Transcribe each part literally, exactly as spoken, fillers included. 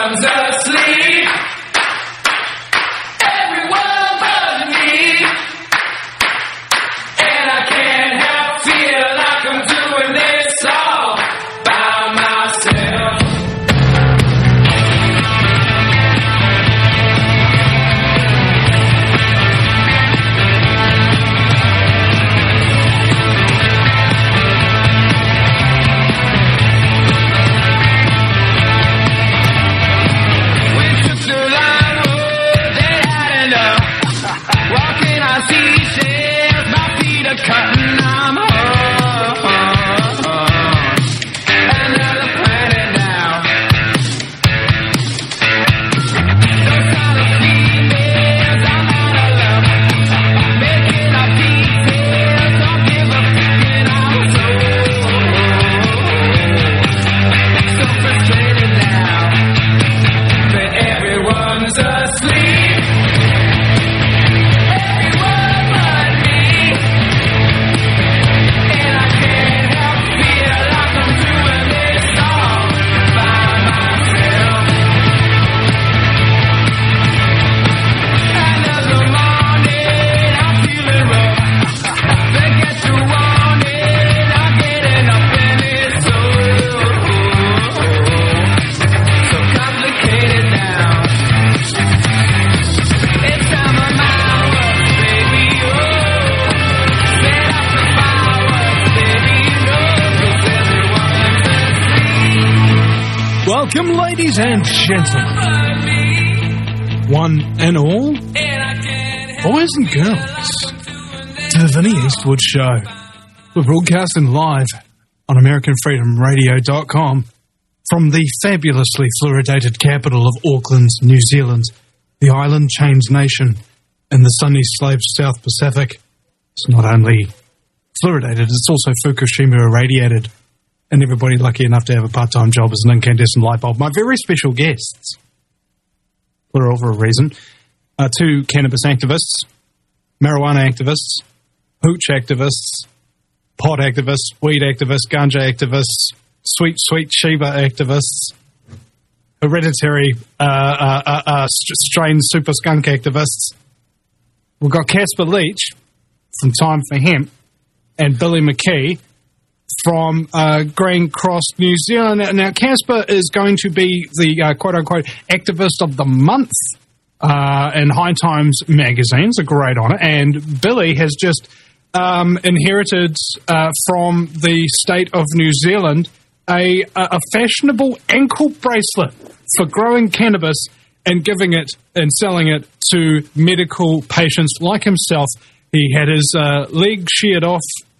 Everyone's asleep. Everyone but me. And I can't help feel like I'm doing this all by myself. Cutting, I'm home. Another planet now. Those kind of females I'm out of love. Making up pieces, don't give a fucking I'm so, so frustrated now that everyone's asleep. Welcome, ladies and gentlemen, one and all, boys and girls, to the Vinnie Eastwood Show. We're broadcasting live on American Freedom Radio dot com from the fabulously fluoridated capital of Auckland, New Zealand, the island change nation in the sunny slopes South Pacific. It's not only fluoridated, it's also Fukushima irradiated. And everybody lucky enough to have a part-time job as an incandescent light bulb. My very special guests, plural for a reason, are two cannabis activists, marijuana activists, hooch activists, pot activists, weed activists, ganja activists, sweet, sweet Shiba activists, hereditary uh, uh, uh, uh, strain super skunk activists. We've got Casper Leach from Time for Hemp and Billy McKee from uh, Green Cross, New Zealand. Now, Casper is going to be the uh, quote-unquote activist of the month uh, in High Times magazine. It's a great honour. And Billy has just um, inherited uh, from the state of New Zealand a, a fashionable ankle bracelet for growing cannabis and giving it and selling it to medical patients like himself. He had his uh, leg sheared off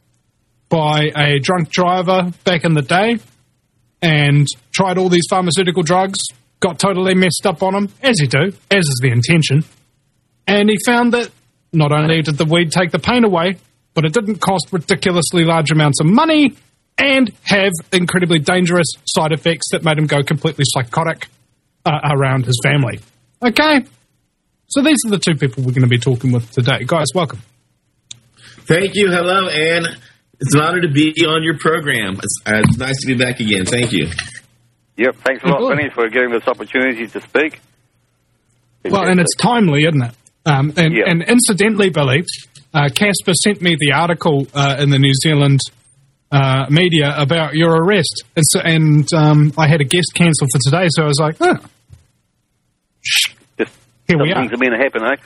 by a drunk driver back in the day and tried all these pharmaceutical drugs, got totally messed up on him, as you do, as is the intention. And he found that not only did the weed take the pain away, but it didn't cost ridiculously large amounts of money and have incredibly dangerous side effects that made him go completely psychotic uh, around his family. Okay? So these are the two people we're going to be talking with today. Guys, welcome. Thank you. Hello, Anne. It's an honor to be on your program. It's, uh, it's nice to be back again. Thank you. Yep, thanks a lot, Vinny, for giving this opportunity to speak. Well, and it's timely, isn't it? Um, and, yep. and incidentally, Billy, uh, Casper sent me the article uh, in the New Zealand uh, media about your arrest. And, so, and um, I had a guest cancelled for today, so I was like, oh. Just Here we are. Things are going to happen, eh?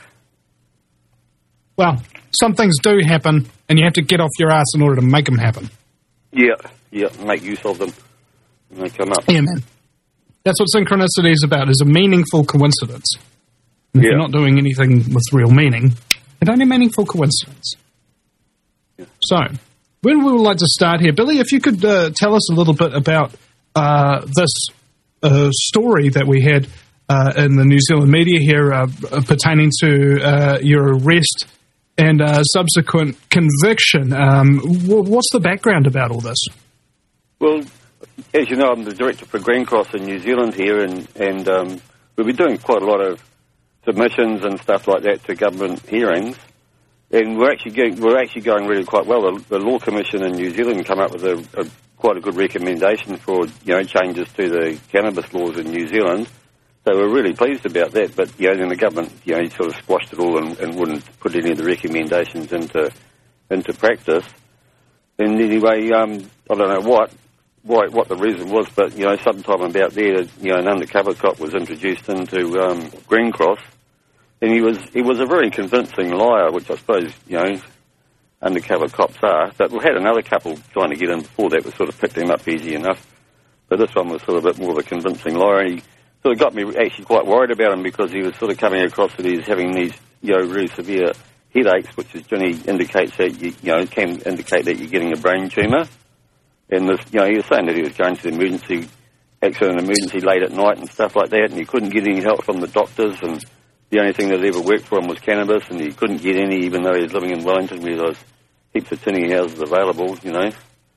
Well, some things do happen, and you have to get off your ass in order to make them happen. Yeah, yeah, make use of them when they come up. Yeah, man. That's what synchronicity is about, is a meaningful coincidence. And if yeah. you're not doing anything with real meaning, it's only a meaningful coincidence. Yeah. So, where we would like to start here? Billy, if you could uh, tell us a little bit about uh, this uh, story that we had uh, in the New Zealand media here uh, pertaining to uh, your arrest and uh, subsequent conviction. Um, w- what's the background about all this? Well, as you know, I'm the director for Green Cross in New Zealand here, and, and um, we've been doing quite a lot of submissions and stuff like that to government hearings, and we're actually getting, we're actually going really quite well. The, the Law Commission in New Zealand come up with a, a quite a good recommendation for, you know, changes to the cannabis laws in New Zealand, So we're really pleased about that. But, you know, then the government, you know, sort of squashed it all and, and wouldn't put any of the recommendations into into practice. And anyway, um, I don't know what why, what the reason was, but, you know, sometime about there, you know, an undercover cop was introduced into um, Green Cross, and he was he was a very convincing liar, which I suppose, you know, undercover cops are. But we had another couple trying to get in before that, we sort of picked him up easy enough. But this one was sort of a bit more of a convincing liar, and he sort of got me actually quite worried about him because he was sort of coming across that he's having these, you know, really severe headaches, which is generally indicates that, you, you know, can indicate that you're getting a brain tumour. And this, you know, he was saying that he was going to the emergency, actually an emergency late at night and stuff like that, and he couldn't get any help from the doctors, and the only thing that ever worked for him was cannabis, and he couldn't get any, even though he was living in Wellington, where there was heaps of tinny houses available, you know.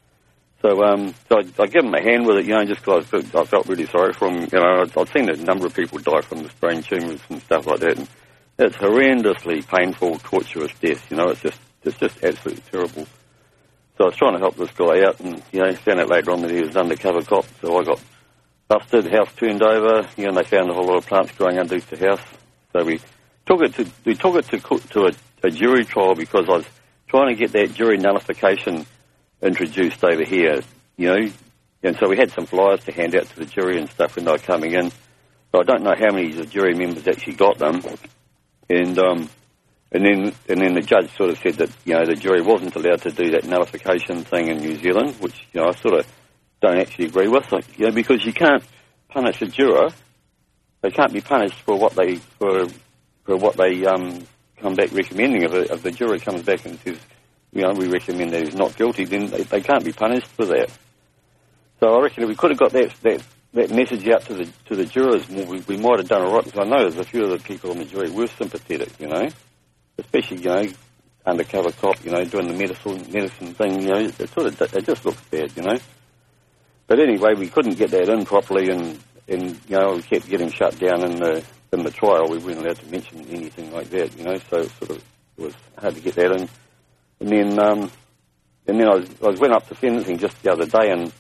So, um, so I, I give him a hand with it, you know, just because I, I felt really sorry for him. You know, I'd, I'd seen a number of people die from this brain tumours and stuff like that, and it's horrendously painful, torturous death, you know. It's just, it's just absolutely terrible. So I was trying to help this guy out, and, you know, found out later on that he was an undercover cop, so I got busted, house turned over, you know, and they found a whole lot of plants growing underneath the house. So we took it to, we took it to, to a, a jury trial because I was trying to get that jury nullification introduced over here, you know, and so we had some flyers to hand out to the jury and stuff when they were coming in. So I don't know how many of the jury members actually got them, and, um... And then, and then the judge sort of said that, you know, the jury wasn't allowed to do that nullification thing in New Zealand, which, you know, I sort of don't actually agree with. Like, you know, because you can't punish a juror; they can't be punished for what they for for what they um, come back recommending. If, a, if the juror comes back and says, you know, we recommend that he's not guilty, then they, they can't be punished for that. So I reckon if we could have got that that, that message out to the to the jurors more, we, we might have done all right. Because I know there's a few of the people on the jury were sympathetic, you know. Especially, you know, undercover cop, you know, doing the medicine medicine thing, you know, it sort of it just looks bad, you know. But anyway, we couldn't get that in properly, and, and you know, we kept getting shut down in the in the trial. We weren't allowed to mention anything like that, you know. So it sort of it was hard to get that in. And then, um, and then I was I was went up to sentencing just the other day, and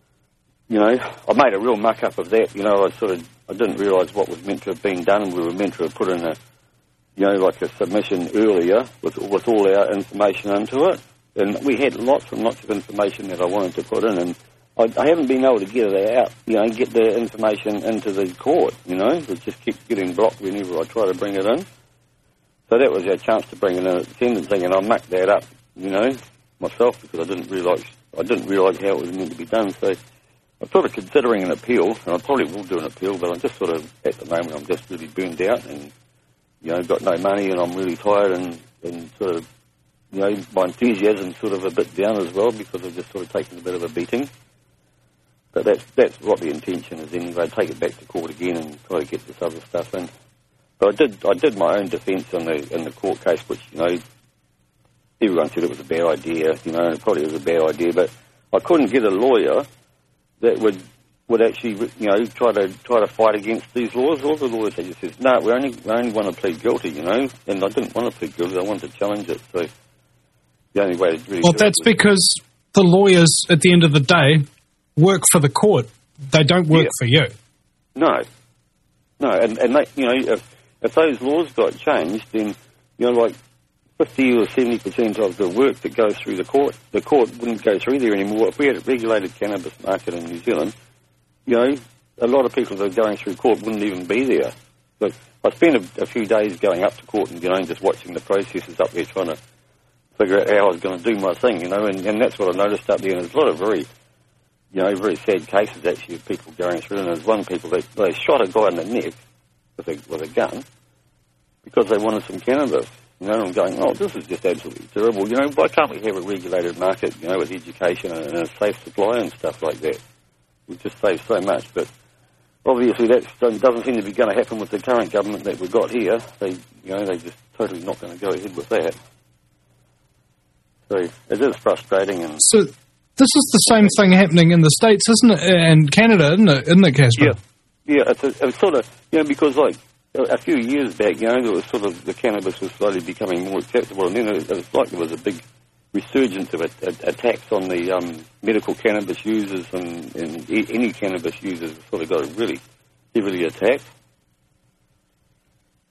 you know, I made a real muck up of that. You know, I sort of I didn't realise what was meant to have been done. We were meant to have put in a you know, like a submission earlier with with all our information into it. And we had lots and lots of information that I wanted to put in, and I, I haven't been able to get it out, you know, get the information into the court, you know. It just keeps getting blocked whenever I try to bring it in. So that was our chance to bring it in at sentencing, and I mucked that up, you know, myself, because I didn't realise I didn't realise how it was meant to be done. So I'm sort of considering an appeal, and I probably will do an appeal, but I'm just sort of, at the moment, I'm just really burned out and, you know, got no money, and I'm really tired, and, and sort of, you know, my enthusiasm's sort of a bit down as well because I've just sort of taken a bit of a beating. But that's that's what the intention is anyway. Take it back to court again and try to get this other stuff in. But I did I did my own defence in the in the court case, which, you know, everyone said it was a bad idea, you know, and it probably was a bad idea. But I couldn't get a lawyer that would. would actually, you know, try to try to fight against these laws. All the lawyers, they just says, no, we only we only want to plead guilty, you know. And I didn't want to plead guilty; I wanted to challenge it. So the only way to really well, do that's it was, because the lawyers, at the end of the day, work for the court. They don't work yeah. for you. No, no, and and they, you know, if if those laws got changed, then, you know, like fifty or seventy percent of the work that goes through the court, the court wouldn't go through there anymore. If we had a regulated cannabis market in New Zealand, you know, a lot of people that are going through court wouldn't even be there. But I spent a, a few days going up to court and, you know, just watching the processes up there, trying to figure out how I was going to do my thing, you know, and, and that's what I noticed up there. And there's a lot of very, you know, very sad cases, actually, of people going through. And there's one people, they, they shot a guy in the neck with a, with a gun because they wanted some cannabis. You know, and I'm going, oh, this is just absolutely terrible. You know, why can't we have a regulated market, you know, with education and, and a safe supply and stuff like that? We just save so much, but obviously that doesn't seem to be going to happen with the current government that we've got here. They, you know, they're just totally not going to go ahead with that. So it is frustrating. And so this is the same thing happening in the States, isn't it, and Canada, isn't it, isn't it, Casper? Yeah, yeah. It's, a, it's sort of, you know, because like a few years back, you know, there was sort of the cannabis was slowly becoming more acceptable, and then it, it was like there was a big resurgence of it, attacks on the um, medical cannabis users, and, and any cannabis users sort of got really heavily attacked.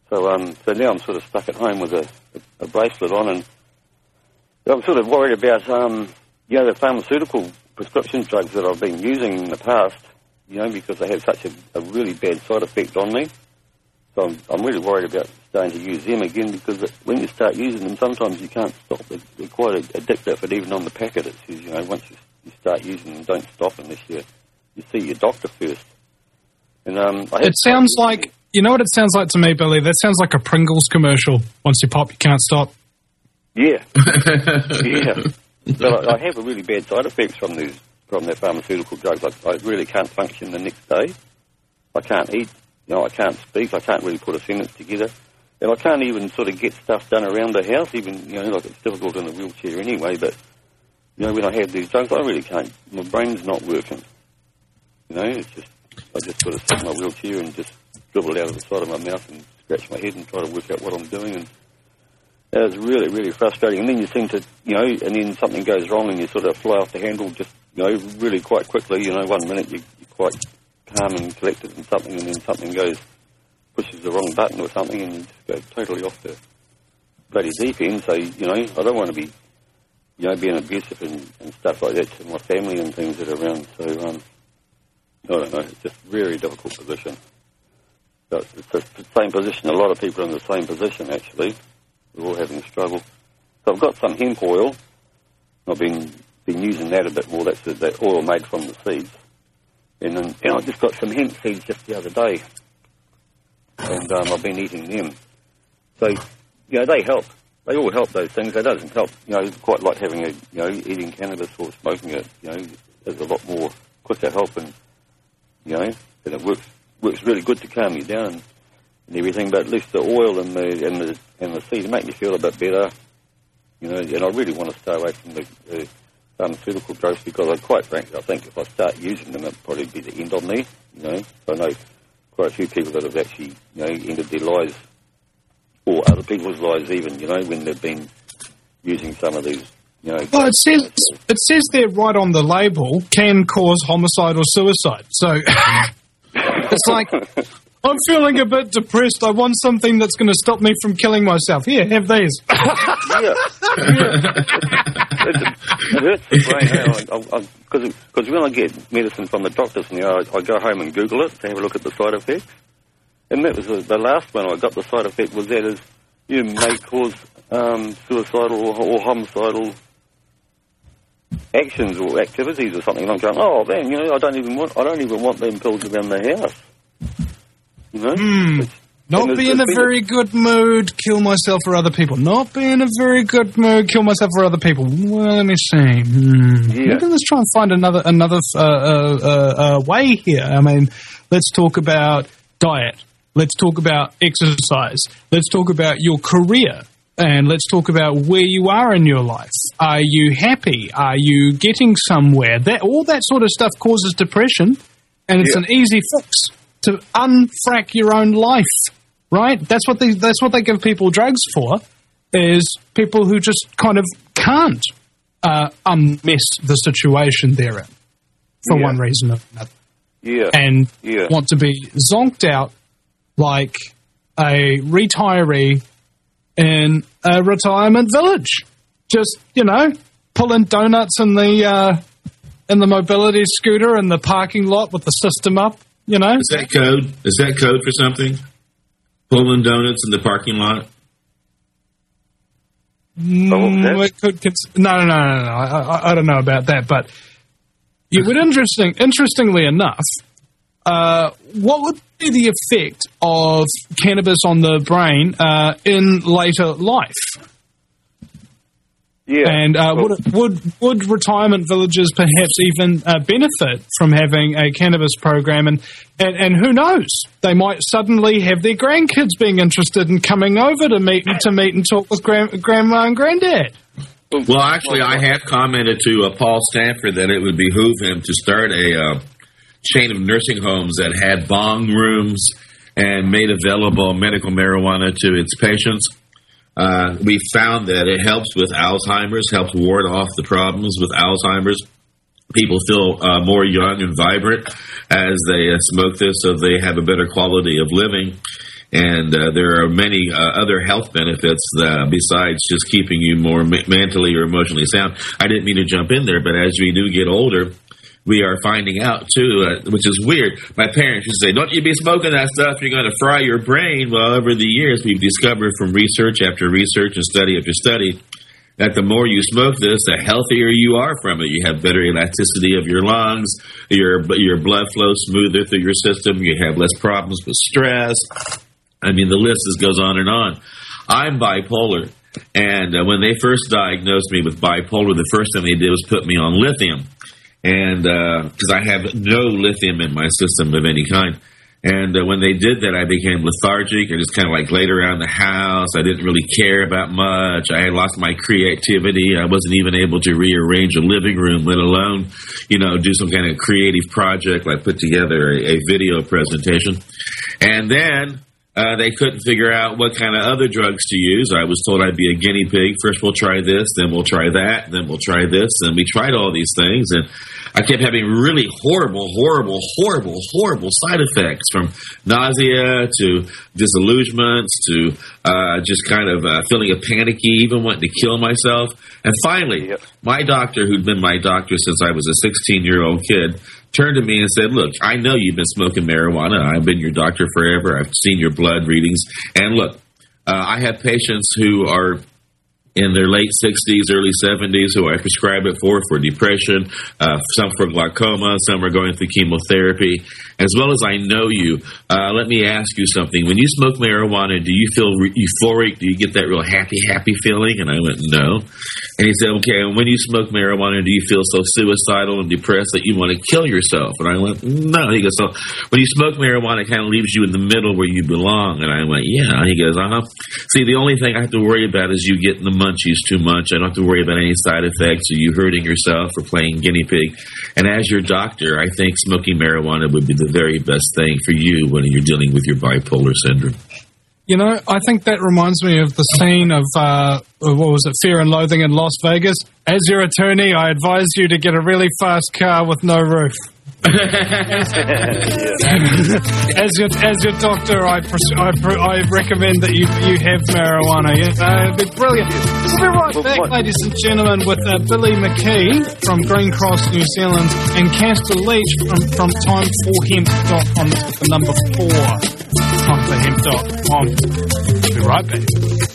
So um, so now I'm sort of stuck at home with a, a, a bracelet on, and I'm sort of worried about, um, you know, the pharmaceutical prescription drugs that I've been using in the past, you know, because they have such a, a really bad side effect on me. So I'm, I'm really worried about starting to use them again, because when you start using them, sometimes you can't stop. They're, they're quite addictive, and even on the packet it says, you know, once you, you start using them, don't stop unless you, you see your doctor first. And um, I It sounds like, you know what it sounds like to me, Billy? That sounds like a Pringles commercial. Once you pop, you can't stop. Yeah. Yeah. But I, I have a really bad side effects from these, from their pharmaceutical drugs. I, I really can't function the next day. I can't eat. You know, I can't speak. I can't really put a sentence together. And I can't even sort of get stuff done around the house, even, you know, like it's difficult in a wheelchair anyway. But, you know, when I have these drugs, I really can't. My brain's not working. You know, it's just, I just sort of sit in my wheelchair and just dribble out of the side of my mouth and scratch my head and try to work out what I'm doing. And it's really, really frustrating. And then you seem to, you know, and then something goes wrong and you sort of fly off the handle just, you know, really quite quickly. You know, one minute you, you're quite calm and collected in something, and then something goes, pushes the wrong button or something, and you just go totally off the bloody deep end. So, you know, I don't want to be, you know, being abusive and, and stuff like that to my family and things that are around. So, um, I don't know, it's just a very difficult position. So it's the same position, a lot of people are in the same position, actually. We're all having a struggle. So I've got some hemp oil. I've been been using that a bit more. That's the, that oil made from the seeds. And then and I just got some hemp seeds just the other day. And um, I've been eating them. So, you know, they help. They all help, those things. They doesn't help, you know, quite like having a, you know, eating cannabis or smoking it, you know, there's a lot more quicker help, and, you know, and it works works really good to calm you down and everything. But at least the oil and the and the and the seed make me feel a bit better, you know. And I really want to stay away from the, the pharmaceutical drugs, because I quite frankly I think if I start using them, it'll probably be the end on me, you know. So I know quite a few people that have actually, you know, ended their lives, or other people's lives even, you know, when they've been using some of these, you know. Well, it says it says there right on the label, can cause homicide or suicide. So it's like, I'm feeling a bit depressed. I want something that's going to stop me from killing myself. Here, have these. Yeah. Yeah. It, it hurts the brain, because because when I get medicine from the doctors, you know, I, I go home and Google it to have a look at the side effects. And that was the, the last one I got. The side effect was that is you may cause um, suicidal or, or homicidal actions or activities or something. And I'm going, oh man, you know, I don't even want, I don't even want them pills around the house. You know, mm, not it's, be in a very good mood, kill myself or other people. Not be in a very good mood, kill myself or other people. Well, let me see. Mm. Yeah. Maybe let's try and find another another uh, uh, uh, uh, way here. I mean, let's talk about diet. Let's talk about exercise. Let's talk about your career. And let's talk about where you are in your life. Are you happy? Are you getting somewhere? That all that sort of stuff causes depression, and it's yeah. an easy fix to unfrack your own life, right? That's what they that's what they give people drugs for, is people who just kind of can't uh, unmess the situation they're in for yeah. one reason or another. Yeah. And yeah. want to be zonked out like a retiree in a retirement village. Just, you know, pulling donuts in the uh, in the mobility scooter in the parking lot with the system up, you know. Is that code? Is that code for something? Pulling donuts in the parking lot? Mm, it could cons- no, no, no, no, no. I, I, I don't know about that, but yeah, but interesting. Interestingly enough, uh, what would be the effect of cannabis on the brain uh, in later life? Yeah, and uh, well, would would would retirement villages perhaps even uh, benefit from having a cannabis program? And, and and who knows? They might suddenly have their grandkids being interested in coming over to meet to meet and talk with grand, grandma and granddad. Well, actually, I have commented to uh, Paul Stanford that it would behoove him to start a uh, chain of nursing homes that had bong rooms and made available medical marijuana to its patients. Uh, we found that it helps with Alzheimer's, helps ward off the problems with Alzheimer's. People feel uh, more young and vibrant as they uh, smoke this, so they have a better quality of living. And uh, there are many uh, other health benefits uh, besides just keeping you more me- mentally or emotionally sound. I didn't mean to jump in there, but as we do get older, we are finding out, too, uh, which is weird. My parents used to say, don't you be smoking that stuff, you're going to fry your brain. Well, over the years, we've discovered from research after research and study after study that the more you smoke this, the healthier you are from it. You have better elasticity of your lungs, your your blood flows smoother through your system, you have less problems with stress. I mean, the list just goes on and on. I'm bipolar, and uh, when they first diagnosed me with bipolar, the first thing they did was put me on lithium. And because uh, I have no lithium in my system of any kind. And uh, when they did that, I became lethargic. I just kind of like laid around the house. I didn't really care about much. I had lost my creativity. I wasn't even able to rearrange a living room, let alone, you know, do some kind of creative project like put together a, a video presentation. And then uh, they couldn't figure out what kind of other drugs to use. I was told I'd be a guinea pig. First we'll try this, then we'll try that, then we'll try this. And we tried all these things, and I kept having really horrible, horrible, horrible, horrible side effects, from nausea to disillusionments to uh, just kind of uh, feeling a panicky, even wanting to kill myself. And finally, yep. my doctor, who'd been my doctor since I was a sixteen-year-old kid, turned to me and said, look, I know you've been smoking marijuana. I've been your doctor forever. I've seen your blood readings. And look, uh, I have patients who are in their late sixties, early seventies, who I prescribe it for, for depression, uh, some for glaucoma, some are going through chemotherapy. As well as I know you, uh, let me ask you something. When you smoke marijuana, do you feel re- euphoric? Do you get that real happy, happy feeling? And I went, no. And he said, okay, and when you smoke marijuana, do you feel so suicidal and depressed that you want to kill yourself? And I went, no. He goes, so when you smoke marijuana, it kind of leaves you in the middle where you belong. And I went, yeah. He goes, uh-huh. See, the only thing I have to worry about is you getting the munchies too much. I don't have to worry about any side effects or you hurting yourself or playing guinea pig. And as your doctor, I think smoking marijuana would be the very best thing for you when you're dealing with your bipolar syndrome. You know, I think that reminds me of the scene of, uh, what was it, Fear and Loathing in Las Vegas. As your attorney, I advise you to get a really fast car with no roof. as, as your as your doctor, I pres- I, pre- I recommend that you you have marijuana. You know, it'd be brilliant. We'll be right back, ladies and gentlemen, with uh, Billy McKee from Green Cross, New Zealand, and Castor Leach from, from time for hemp dot com. That's with the number four, time for hemp dot com. We'll be right back.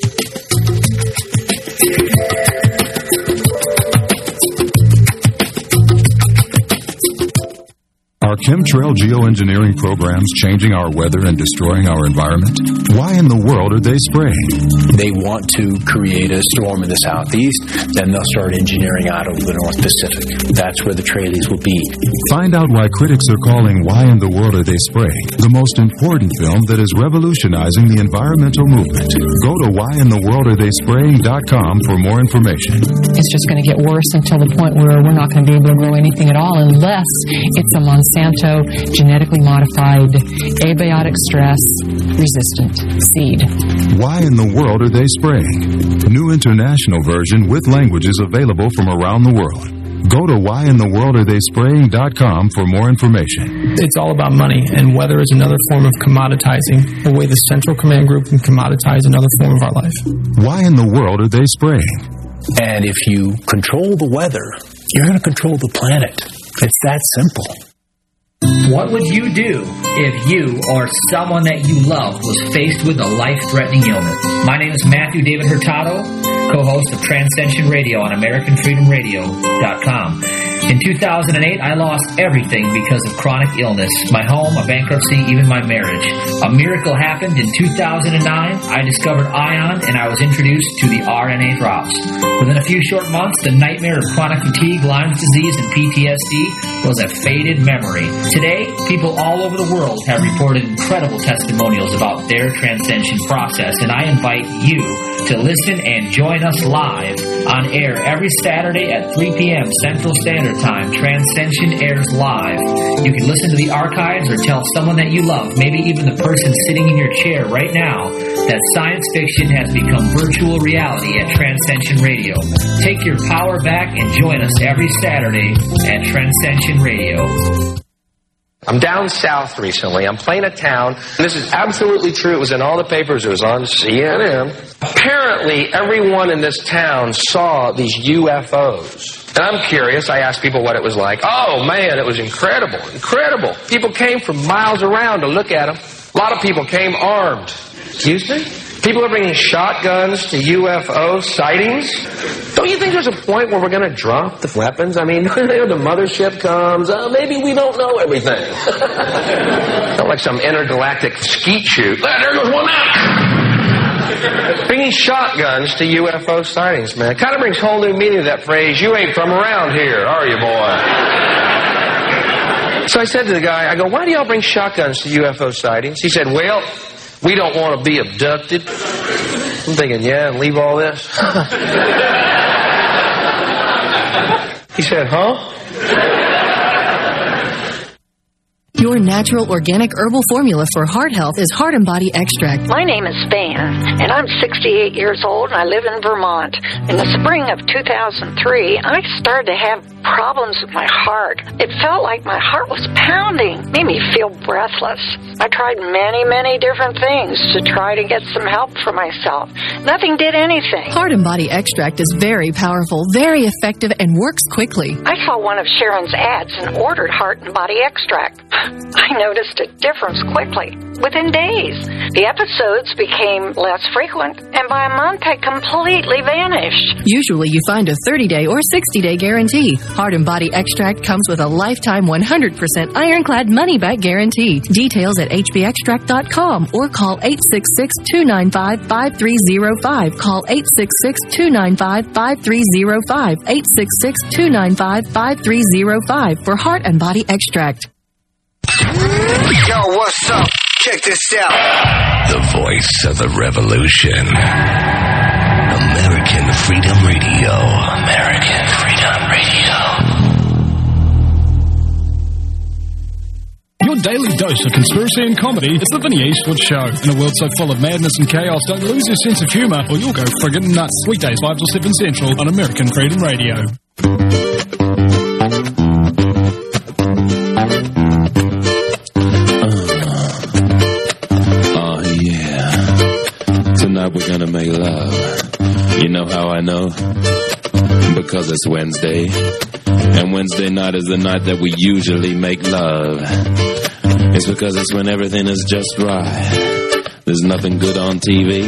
Are chemtrail geoengineering programs changing our weather and destroying our environment? Why in the world are they spraying? They want to create a storm in the southeast, then they'll start engineering out over the North Pacific. That's where the trailees will be. Find out why critics are calling Why in the World Are They Spraying the most important film that is revolutionizing the environmental movement. Go to why in the world are they spraying dot com for more information. It's just going to get worse until the point where we're not going to be able to grow anything at all unless it's a Monsanto genetically modified, abiotic stress resistant seed. Why in the world are they spraying? New international version with languages available from around the world. Go to why in the world are they spraying dot com for more information. It's all about money, and weather is another form of commoditizing, the way the Central Command Group can commoditize another form of our life. Why in the world are they spraying? And if you control the weather, you're going to control the planet. It's that simple. What would you do if you or someone that you loved was faced with a life-threatening illness? My name is Matthew David Hurtado, co-host of Transcension Radio on American Freedom Radio dot com. In two thousand eight, I lost everything because of chronic illness. My home, a bankruptcy, even my marriage. A miracle happened in two thousand nine. I discovered ION, and I was introduced to the R N A drops. Within a few short months, the nightmare of chronic fatigue, Lyme's disease, and P T S D was a faded memory. Today, people all over the world have reported incredible testimonials about their transcension process, and I invite you to listen and join us live on air every Saturday at three p.m. Central Standard Time. Transcension airs live. You can listen to the archives or tell someone that you love, maybe even the person sitting in your chair right now, that science fiction has become virtual reality at Transcension Radio. Take your power back and join us every Saturday at Transcension Radio. I'm down south recently. I'm playing a town. This is absolutely true. It was in all the papers. It was on C N N. Apparently, everyone in this town saw these U F Os. And I'm curious. I asked people what it was like. Oh, man, it was incredible. Incredible. People came from miles around to look at them. A lot of people came armed. Excuse me? People are bringing shotguns to U F O sightings. Don't you think there's a point where we're going to drop the weapons? I mean, the mothership comes. Uh, maybe we don't know everything. Not like some intergalactic skeet shoot. There goes one out. Bringing shotguns to U F O sightings, man. Kind of brings whole new meaning to that phrase. You ain't from around here, are you, boy? So I said to the guy, I go, why do y'all bring shotguns to U F O sightings? He said, well, we don't want to be abducted. I'm thinking, yeah, and leave all this? He said, huh? Your natural organic herbal formula for heart health is Heart and Body Extract. My name is Van, and I'm sixty-eight years old, and I live in Vermont. In the spring of two thousand three, I started to have problems with my heart. It felt like my heart was pounding, made me feel breathless. I tried many, many different things to try to get some help for myself. Nothing did anything. Heart and Body Extract is very powerful, very effective, and works quickly. I saw one of Sharon's ads and ordered Heart and Body Extract. I noticed a difference quickly, within days. The episodes became less frequent, and by a month had completely vanished. Usually you find a thirty-day or sixty-day guarantee. Heart and Body Extract comes with a lifetime one hundred percent ironclad money-back guarantee. Details at h b extract dot com or call eight six six, two nine five, five three zero five. Call eight six six, two nine five, five three zero five. eight six six, two nine five, five three zero five for Heart and Body Extract. Yo, what's up? Check this out. The voice of the revolution. American Freedom Radio. American Freedom Radio. Your daily dose of conspiracy and comedy is the Vinny Eastwood Show. In a world so full of madness and chaos, don't lose your sense of humour or you'll go friggin' nuts. Weekdays five till seven Central on American Freedom Radio. Tonight we're gonna make love. You know how I know? Because it's Wednesday. And Wednesday night is the night that we usually make love. It's because it's when everything is just right. There's nothing good on T V.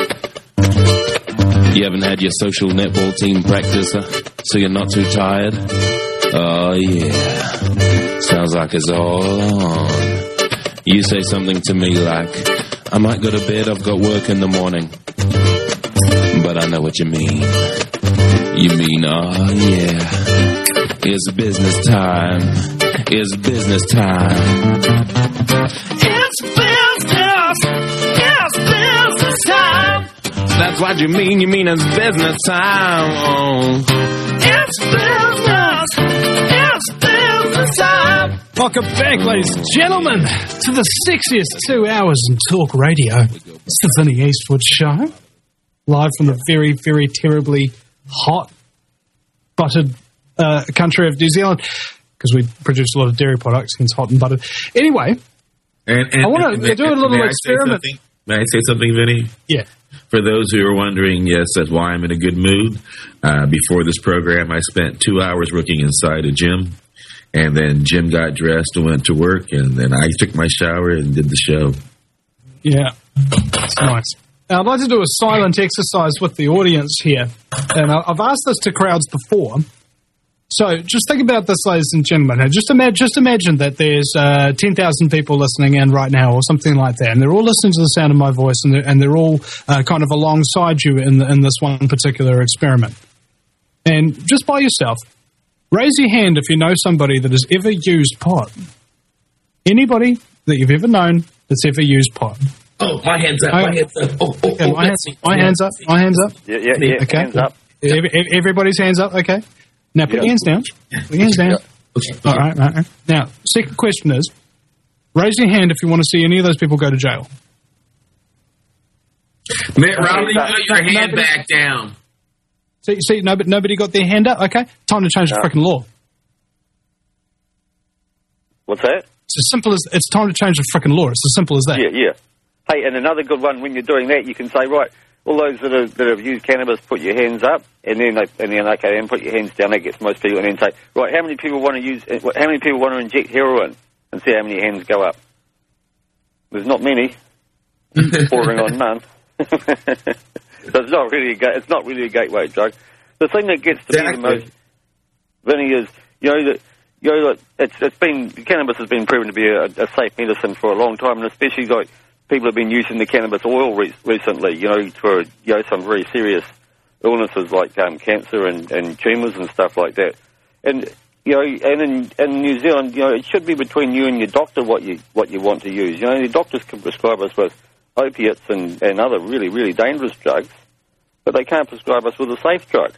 You haven't had your social netball team practice, so you're not too tired? Oh yeah. Sounds like it's all on. You say something to me like, I might go to bed, I've got work in the morning. But I know what you mean. You mean, oh yeah, it's business time. It's business time. It's business. It's business time. That's what you mean. You mean it's business time. Oh. It's business. It's business time. Welcome back, ladies and gentlemen, to the sexiest two hours in talk radio. It's the Vinny Eastwood Show, live from the very, very terribly hot, buttered uh, country of New Zealand, because we produce a lot of dairy products, hence hot and buttered. Anyway, and, and, I want to do a little may experiment. I may I say something, Vinny? Yeah. For those who are wondering, yes, that's why I'm in a good mood. Uh, before this program, I spent two hours working inside a gym. And then Jim got dressed and went to work, and then I took my shower and did the show. Yeah, that's nice. Now, I'd like to do a silent exercise with the audience here. And I've asked this to crowds before. So just think about this, ladies and gentlemen. Just imagine, just imagine that there's uh, ten thousand people listening in right now or something like that, and they're all listening to the sound of my voice, and they're, and they're all uh, kind of alongside you in, the, in this one particular experiment. And just by yourself, raise your hand if you know somebody that has ever used pot. Anybody that you've ever known that's ever used pot. Oh, my hands up, my hands up. Oh, oh, okay, oh, my, hands, my hands up, my hands up. Yeah, yeah, yeah. Okay. Hands up. Every, everybody's hands up, okay. Now put Yeah. your hands down. Put your hands down. All right, all right. Now, second question is, raise your hand if you want to see any of those people go to jail. Mitt Romney, put your hand Nobody- back down. See, see, nobody, nobody got their hand up? Okay. Time to change the No. freaking law. What's that? It's as simple as it's time to change the frickin' law. It's as simple as that. Yeah, yeah. Hey, and another good one, when you're doing that, you can say, right, all those that have, that have used cannabis, put your hands up, and then, they, and then okay, then put your hands down. That gets most people, and then say, right, how many people want to use, how many people want to inject heroin, and see how many hands go up. There's not many, bordering on none. So it's not really a ga- it's not really a gateway drug. The thing that gets to exactly. me the most, Vinny, is you know that you know that it's it's been cannabis has been proven to be a, a safe medicine for a long time, and especially like people have been using the cannabis oil re- recently. You know, for you know some very serious illnesses like um, cancer and, and tumours and stuff like that. And you know, and in, in New Zealand, you know, it should be between you and your doctor what you what you want to use. You know, the doctors can prescribe us with opiates and, and other really, really dangerous drugs, but they can't prescribe us with a safe drug.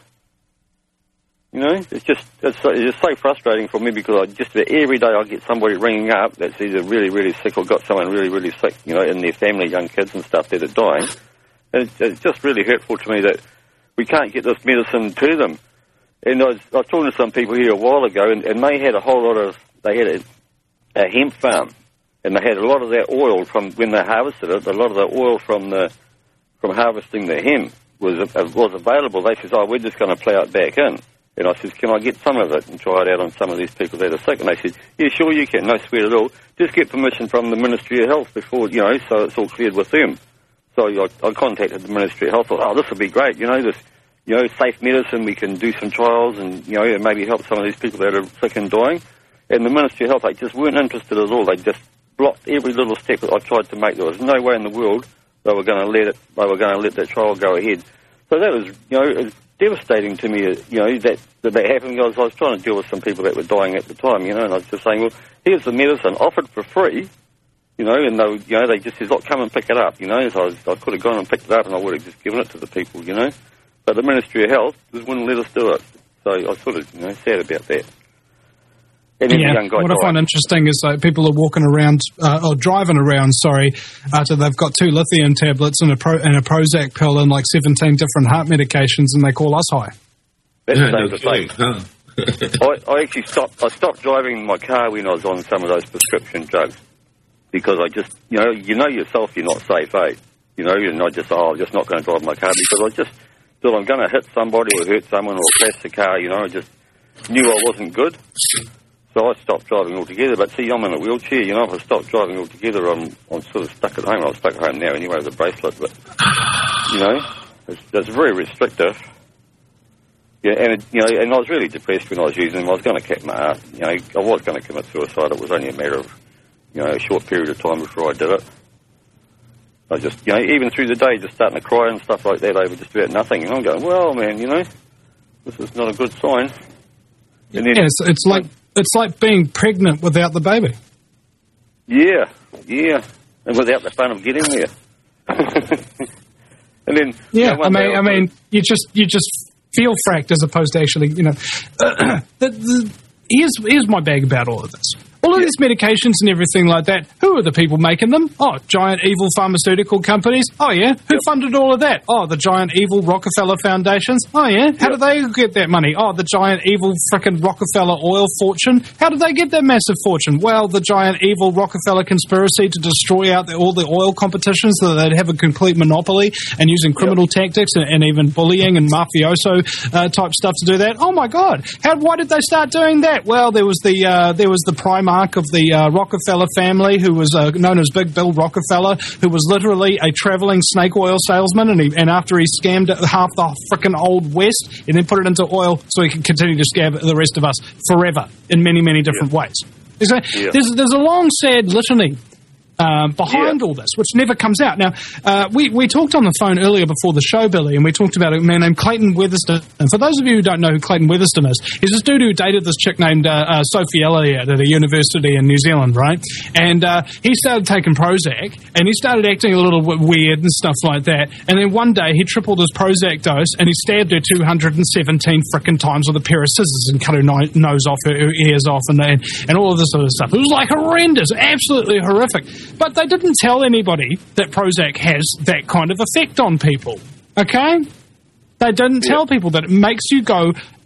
You know, it's just it's, it's just so frustrating for me because I just every day I get somebody ringing up that's either really, really sick or got someone really, really sick, you know, in their family, young kids and stuff that are dying. And it's, it's just really hurtful to me that we can't get this medicine to them. And I was, I was talking to some people here a while ago, and, and they had a whole lot of, they had a, a hemp farm, and they had a lot of that oil from, when they harvested it, a lot of the oil from the, from harvesting the hemp was was available. They said, oh, we're just going to plough it back in. And I said, can I get some of it and try it out on some of these people that are sick? And they said, yeah, sure you can, no sweat at all. Just get permission from the Ministry of Health before, you know, so it's all cleared with them. So I, I contacted the Ministry of Health, thought, oh, this will be great, you know, this, you know, safe medicine, we can do some trials and, you know, and maybe help some of these people that are sick and dying. And the Ministry of Health, they just weren't interested at all. They just blocked every little step that I tried to make. There was no way in the world they were going to let it, they were going to let that trial go ahead. So that was, you know, it was devastating to me, you know, that, that that happened because I was trying to deal with some people that were dying at the time, you know, and I was just saying, well, here's the medicine offered for free, you know, and they, you know, they just said, look, come and pick it up, you know, so I, was, I could have gone and picked it up and I would have just given it to the people, you know, but the Ministry of Health just wouldn't let us do it, so I was sort of, you know, sad about that. And then yeah, the young guy what I died. find interesting is like people are walking around, uh, or driving around, sorry, after they've got two lithium tablets and a, Pro, and a Prozac pill and like seventeen different heart medications, and they call us high. That's Yeah, no no the same. kidding, huh? I, I actually stopped. I stopped driving my car when I was on some of those prescription drugs because I just, you know, you know yourself, you're not safe, eh? You know, and I just, oh, I'm just not going to drive my car because I just thought I'm going to hit somebody or hurt someone or crash the car. You know, I just knew I wasn't good, so I stopped driving altogether. But see, I'm in a wheelchair. You know, if I stopped driving altogether, I'm, I'm sort of stuck at home. I'm stuck at home now anyway with a bracelet, but you know, it's, it's very restrictive. Yeah, and it, you know, and I was really depressed when I was using them. I was going to cut my heart. You know, I was going to commit suicide. It was only a matter of, you know, a short period of time before I did it. I just, you know, even through the day, just starting to cry and stuff like that over just about nothing. And I'm going, well, man, you know, this is not a good sign. And then, Yeah, it's, it's like it's like being pregnant without the baby. yeah, yeah, and without the fun of getting there. And then, you Yeah, know, I one day mean, I mean, you just you just feel fracked as opposed to actually, you know. the, the, here's here's my bag about all of this. All of these medications and everything like that, who are the people making them? Oh, giant evil pharmaceutical companies? Oh, yeah. Who yep. funded all of that? Oh, the giant evil Rockefeller foundations? Oh, yeah. How yep. do they get that money? Oh, the giant evil frickin' Rockefeller oil fortune? How did they get that massive fortune? Well, the giant evil Rockefeller conspiracy to destroy out the, all the oil competitions so that they'd have a complete monopoly and using criminal yep. tactics and, and even bullying and mafioso uh, type stuff to do that. Oh, my God. How? Why did they start doing that? Well, there was the, uh, there was the prime Mark of the uh, Rockefeller family, who was uh, known as Big Bill Rockefeller, who was literally a traveling snake oil salesman, and, he, and after he scammed half the frickin' old West, and then put it into oil so he could continue to scam the rest of us forever in many, many different yeah. ways. Yeah. There's, there's a long, sad litany Um, behind yeah. all this, which never comes out. Now, uh, we, we talked on the phone earlier before the show, Billy, and we talked about a man named Clayton Weatherston. And for those of you who don't know who Clayton Weatherston is, he's this dude who dated this chick named uh, uh, Sophie Elliott at a university in New Zealand, right? And uh, he started taking Prozac, and he started acting a little bit weird and stuff like that. And then one day, he tripled his Prozac dose, and he stabbed her two hundred seventeen frickin' times with a pair of scissors and cut her no- nose off, her, her ears off, and, and, and all of this sort of stuff. It was like horrendous, absolutely horrific. But they didn't tell anybody that Prozac has that kind of effect on people, okay? They didn't yeah. tell people that it makes you go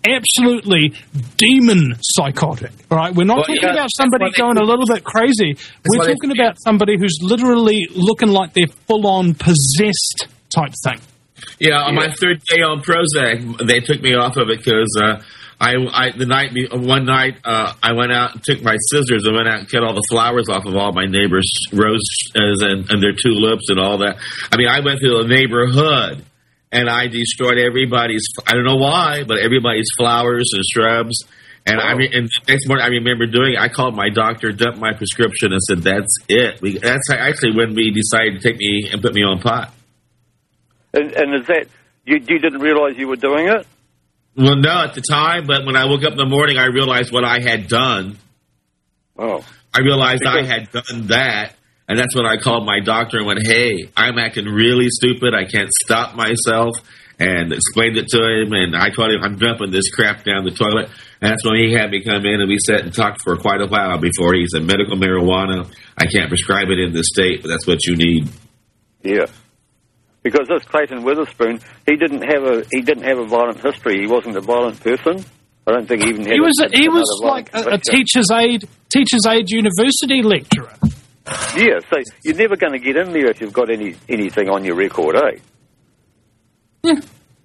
absolutely demon psychotic. All right, we're not Well, talking yeah, about somebody that's why going they- a little bit crazy. We're why they- talking about somebody who's literally looking like they're full-on possessed type thing. Yeah, on my third day on Prozac, they took me off of it because uh, I, I the night be- one night uh, I went out and took my scissors and went out and cut all the flowers off of all my neighbors' roses and, and their tulips and all that. I mean, I went through the neighborhood and I destroyed everybody's. I don't know why, but everybody's flowers and shrubs. And I mean, and the next morning I remember doing it. I called my doctor, dumped my prescription, and said, "That's it." We, that's actually when we decided to take me and put me on pot. And, and is that, you, you didn't realise you were doing it? Well, no, at the time, but when I woke up in the morning, I realized what I had done. Oh. I realized I had done that, and that's when I called my doctor and went, "Hey, I'm acting really stupid. I can't stop myself," and explained it to him, and I told him, "I'm dumping this crap down the toilet." And that's when he had me come in, and we sat and talked for quite a while before he said, "Medical marijuana, I can't prescribe it in this state, but that's what you need." Yeah. Because this Clayton Witherspoon, he didn't have a he didn't have a violent history. He wasn't a violent person. I don't think he even had. He was a, a, he was another like violent a, a conviction. teacher's aide, teacher's aide university lecturer. Yeah, so you're never going to get in there if you've got any anything on your record, eh? Yeah.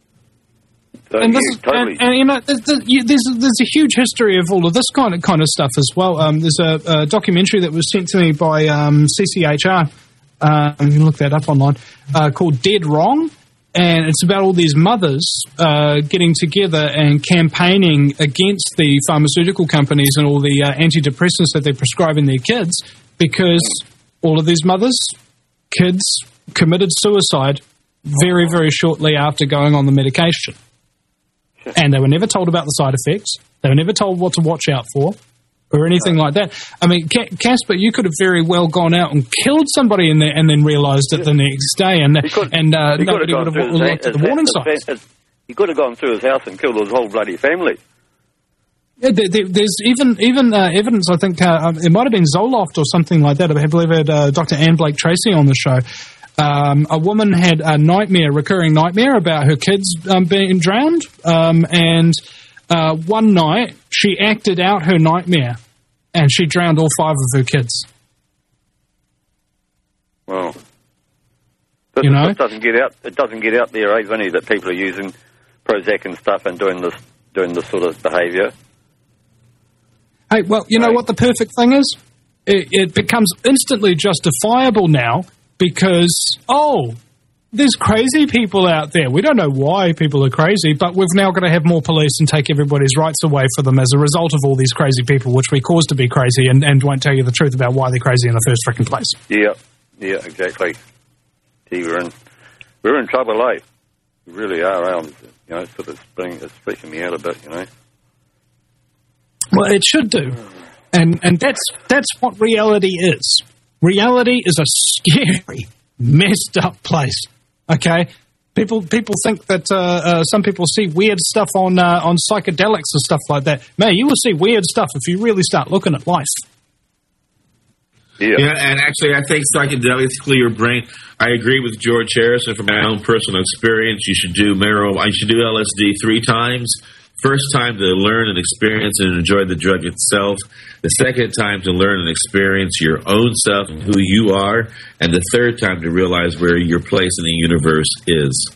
So and, this you is, totally. and, and you know, there's, there's there's a huge history of all of this kind of kind of stuff as well. Um, there's a, a documentary that was sent to me by um, C C H R. Uh, you can look that up online. Uh, called Dead Wrong, and it's about all these mothers uh, getting together and campaigning against the pharmaceutical companies and all the uh, antidepressants that they're prescribing their kids, because all of these mothers, kids, committed suicide very, very shortly after going on the medication. And they were never told about the side effects. They were never told what to watch out for or anything like that. I mean, Ca- Casper, you could have very well gone out and killed somebody in there and then realised it the next day, and and uh, He could nobody have would gone have through his looked at the his- warning his- signs. his- He could have gone through his house and killed his whole bloody family. Yeah, there, there, there's even even uh, evidence, I think, uh, it might have been Zoloft or something like that. I believe it had uh, Doctor Anne Blake Tracy on the show. Um, a woman had a nightmare, recurring nightmare about her kids um, being drowned, um, and uh, one night she acted out her nightmare, and she drowned all five of her kids. Well, this, You know? this doesn't get out. It doesn't get out there, eh, Vinny, that people are using Prozac and stuff and doing this doing this sort of behaviour. Hey, well, you know what the perfect thing is? It, it becomes instantly justifiable now because, oh, there's crazy people out there. We don't know why people are crazy, but we've now got to have more police and take everybody's rights away for them as a result of all these crazy people, which we caused to be crazy and, and won't tell you the truth about why they're crazy in the first freaking place. Yeah, yeah, exactly. Gee, we're in we're in trouble, eh? We really are. Um, you know, sort of bringing it's freaking me out a bit, you know. Well, it should do. And and that's that's what reality is. Reality is a scary, messed up place. Okay? People people think that uh, uh, some people see weird stuff on uh, on psychedelics and stuff like that. Man, you will see weird stuff if you really start looking at life. Yeah. yeah, and actually, I think psychedelics clear your brain. I agree with George Harrison from my own personal experience. You should do marijuana. You should do L S D three times. First time to learn and experience and enjoy the drug itself. The second time to learn and experience your own self and who you are. And the third time to realize where your place in the universe is.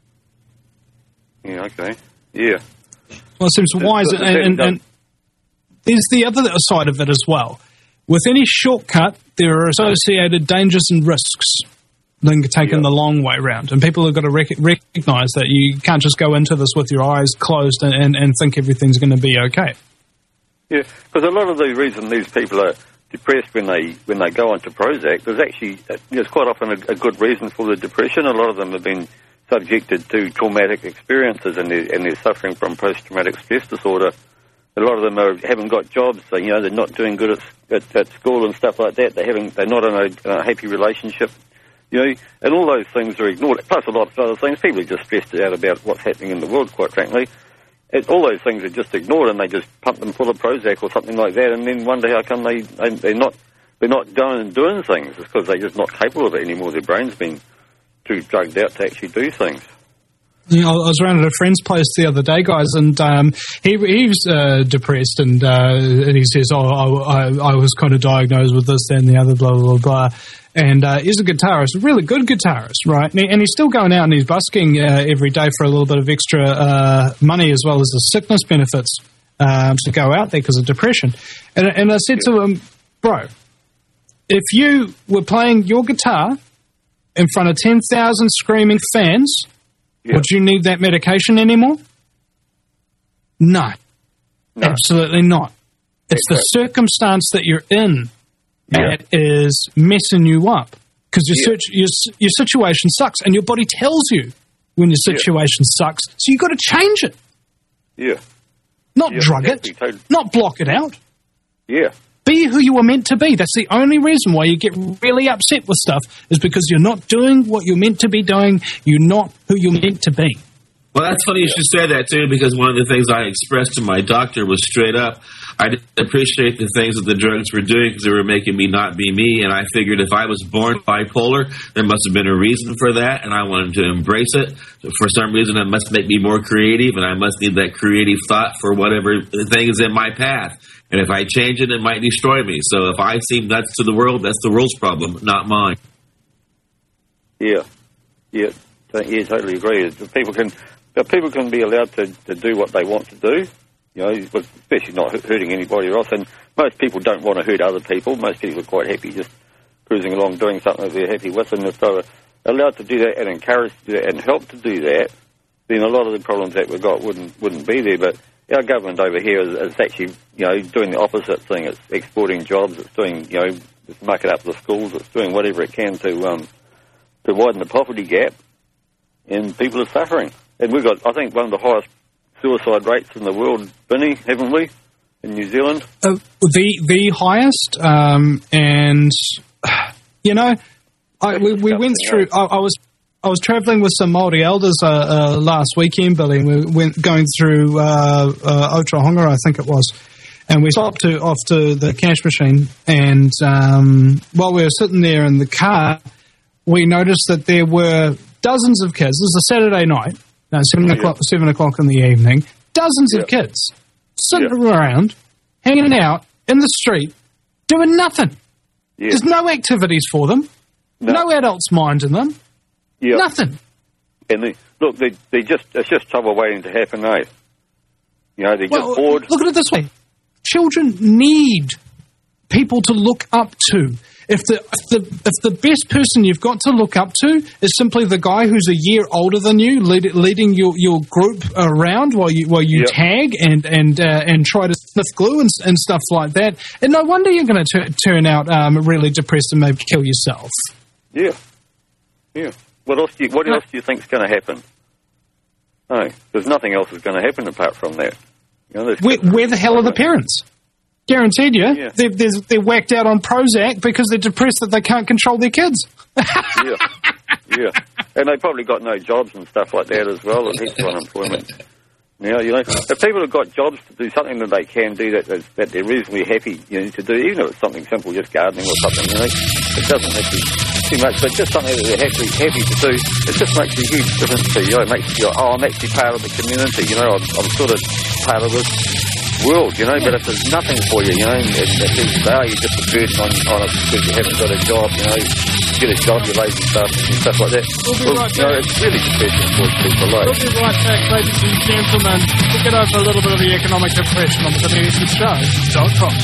Yeah, okay. Yeah. Well, it seems wise. It's- And, it's- and, and there's the other side of it as well. With any shortcut, there are associated dangers and risks than taking the long way round. And people have got to rec- recognise that you can't just go into this with your eyes closed and, and, and think everything's going to be okay. Yeah, because a lot of the reason these people are depressed when they when they go onto Prozac, there's actually there's quite often a, a good reason for the depression. A lot of them have been subjected to traumatic experiences and they're, and they're suffering from post-traumatic stress disorder. A lot of them are, haven't got jobs, so, you know, they're not doing good at, at, at school and stuff like that. They're having they're not in a, in a happy relationship. You know, and all those things are ignored, plus a lot of other things. People are just stressed out about what's happening in the world, quite frankly. It, all those things are just ignored, and they just pump them full of Prozac or something like that, and then wonder how come they, they, they're not they're not going and doing things. It's because they're just not capable of it anymore. Their brain's been too drugged out to actually do things. You know, I was around at a friend's place the other day, guys, and um, he he was uh, depressed, and uh, and he says, "Oh, I, I, I was kind of diagnosed with this, that, and the other, blah blah blah." And uh, he's a guitarist, a really good guitarist, right? And, he, and he's still going out and he's busking uh, every day for a little bit of extra uh, money, as well as the sickness benefits um, to go out there because of depression. And and I said to him, "Bro, if you were playing your guitar in front of ten thousand screaming fans." Yeah. Would you need that medication anymore? No. no. Absolutely not. It's exactly. the circumstance that you're in yeah. that is messing you up. Because your, yeah. situ- your, your situation sucks, and your body tells you when your situation yeah. sucks, so you've got to change it. Yeah. Not yeah, drug exactly. it. Totally. Not block it out. Yeah. Be who you were meant to be. That's the only reason why you get really upset with stuff is because you're not doing what you're meant to be doing. You're not who you're meant to be. Well, that's funny you should say that, too, because one of the things I expressed to my doctor was straight up, I didn't appreciate the things that the drugs were doing because they were making me not be me, and I figured if I was born bipolar, there must have been a reason for that, and I wanted to embrace it. For some reason, it must make me more creative, and I must need that creative thought for whatever thing is in my path. And if I change it, it might destroy me. So if I seem nuts to the world, that's the world's problem, not mine. Yeah, yeah, yeah, totally agree. People can, people can be allowed to, to do what they want to do, you know, especially not hurting anybody else. And most people don't want to hurt other people. Most people are quite happy just cruising along, doing something that they're happy with. And if they were allowed to do that and encouraged to do that and help to do that, then a lot of the problems that we've got wouldn't wouldn't be there. But our government over here is, is actually, you know, doing the opposite thing. It's exporting jobs. It's doing, you know, it's mucking up the schools. It's doing whatever it can to um, to widen the poverty gap, and people are suffering. And we've got, I think, one of the highest suicide rates in the world, Vinny, haven't we, in New Zealand? Uh, the the highest, um, and you know, I, we we went through. I, I was. I was travelling with some Māori elders uh, uh, last weekend, Billy. We went going through uh, uh, Otahonga, I think it was, and we stopped to, off to the cash machine. And um, while we were sitting there in the car, we noticed that there were dozens of kids. This is a Saturday night, no, seven yeah. o'clock, seven o'clock in the evening. Dozens yeah. of kids sitting yeah. around, hanging out in the street, doing nothing. Yeah. There's no activities for them. No, no adults minding them. Yeah. Nothing. And they, look, they, they just it's just trouble waiting to happen, eh? You know, they're well, just bored. Look at it this way. Children need people to look up to. If the, if the if the best person you've got to look up to is simply the guy who's a year older than you, lead, leading your, your group around while you while you yep. tag and and uh, and try to sniff glue and, and stuff like that, and no wonder you're going to t- turn out um, really depressed and maybe kill yourself. Yeah, yeah. What else do you, what else do you think is going to happen? No, there's nothing else is going to happen apart from that. You know, where, where the hell are the parents? Guaranteed you, yeah. they're, they're, they're whacked out on Prozac because they're depressed that they can't control their kids. yeah, yeah. And they probably got no jobs and stuff like that as well, and heaps of unemployment. Now, you know, if people have got jobs to do something that they can do that that they're reasonably happy, you know, to do, even if it's something simple, just gardening or something, you know, it doesn't have to be too much, but just something that they're happy, happy to do, it just makes a huge difference to you. Know, it makes you go, oh, I'm actually part of the community, you know, I'm, I'm sort of part of this world, you know, but if there's nothing for you, you know, and it says, oh, you're just a burden on, on it because you haven't got a job, you know, you get a job, you're lazy stuff, and stuff like that. We'll be well, right you know, it's really depressing for people like. We'll be right back, ladies and gentlemen. We'll get over a little bit of the economic depression on the Vinny Eastwood Show dot com.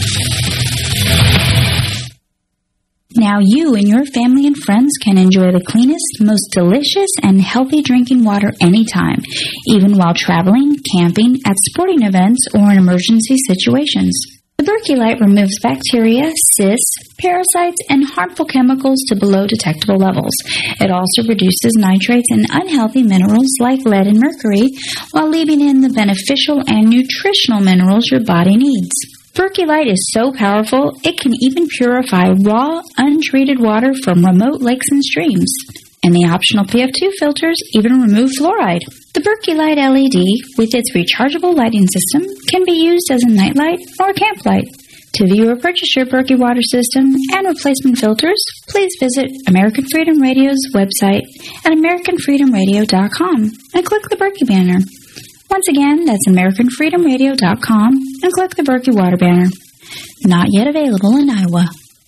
Now you and your family and friends can enjoy the cleanest, most delicious, and healthy drinking water anytime, even while traveling, camping, at sporting events, or in emergency situations. The Berkey Light removes bacteria, cysts, parasites, and harmful chemicals to below detectable levels. It also reduces nitrates and unhealthy minerals like lead and mercury, while leaving in the beneficial and nutritional minerals your body needs. Berkey Light is so powerful, it can even purify raw, untreated water from remote lakes and streams. And the optional P F two filters even remove fluoride. The Berkey Light L E D, with its rechargeable lighting system, can be used as a nightlight or a camp light. To view or purchase your Berkey water system and replacement filters, please visit American Freedom Radio's website at american freedom radio dot com and click the Berkey banner. Once again, that's american freedom radio dot com and click the Berkey water banner. Not yet available in Iowa.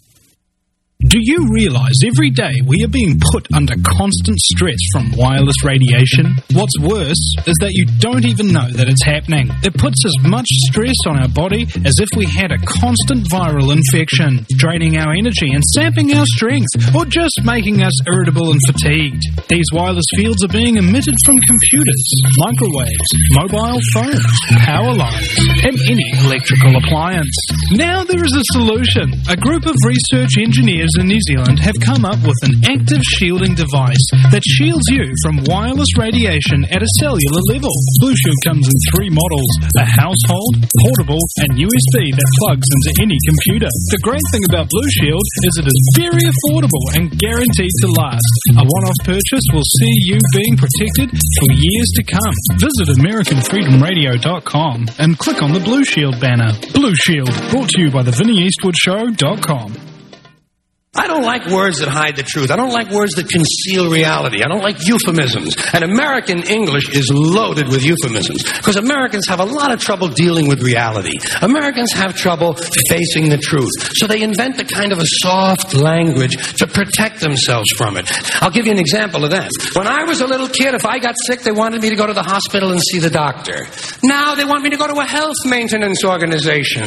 Do you realize every day we are being put under constant stress from wireless radiation? What's worse is that you don't even know that it's happening. It puts as much stress on our body as if we had a constant viral infection, draining our energy and sapping our strength, or just making us irritable and fatigued. These wireless fields are being emitted from computers, microwaves, mobile phones, power lines, and any electrical appliance. Now there is a solution. A group of research engineers in New Zealand have come up with an active shielding device that shields you from wireless radiation at a cellular level. Blue Shield comes in three models: a household, portable, and U S B that plugs into any computer. The great thing about Blue Shield is it is very affordable and guaranteed to last. A one-off purchase will see you being protected for years to come. Visit american freedom radio dot com and click on the Blue Shield banner. Blue Shield, brought to you by the Vinnie Eastwood Show dot com. I don't like words that hide the truth. I don't like words that conceal reality. I don't like euphemisms. And American English is loaded with euphemisms because Americans have a lot of trouble dealing with reality. Americans have trouble facing the truth. So they invent a kind of a soft language to protect themselves from it. I'll give you an example of that. When I was a little kid, if I got sick, they wanted me to go to the hospital and see the doctor. Now they want me to go to a health maintenance organization.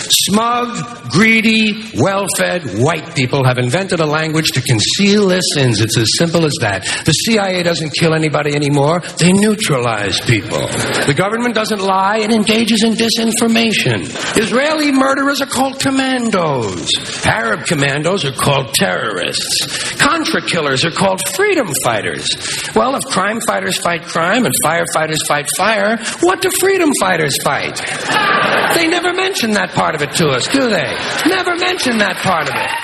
Smug, greedy, well-fed white people have invented a language to conceal their sins. It's as simple as that. The C I A doesn't kill anybody anymore. They neutralize people. The government doesn't lie. It engages in disinformation. Israeli murderers are called commandos. Arab commandos are called terrorists. Contra killers are called freedom fighters. Well, if crime fighters fight crime and firefighters fight fire, what do freedom fighters fight? They never mention that part of it to us, do they? Never mention that part of it.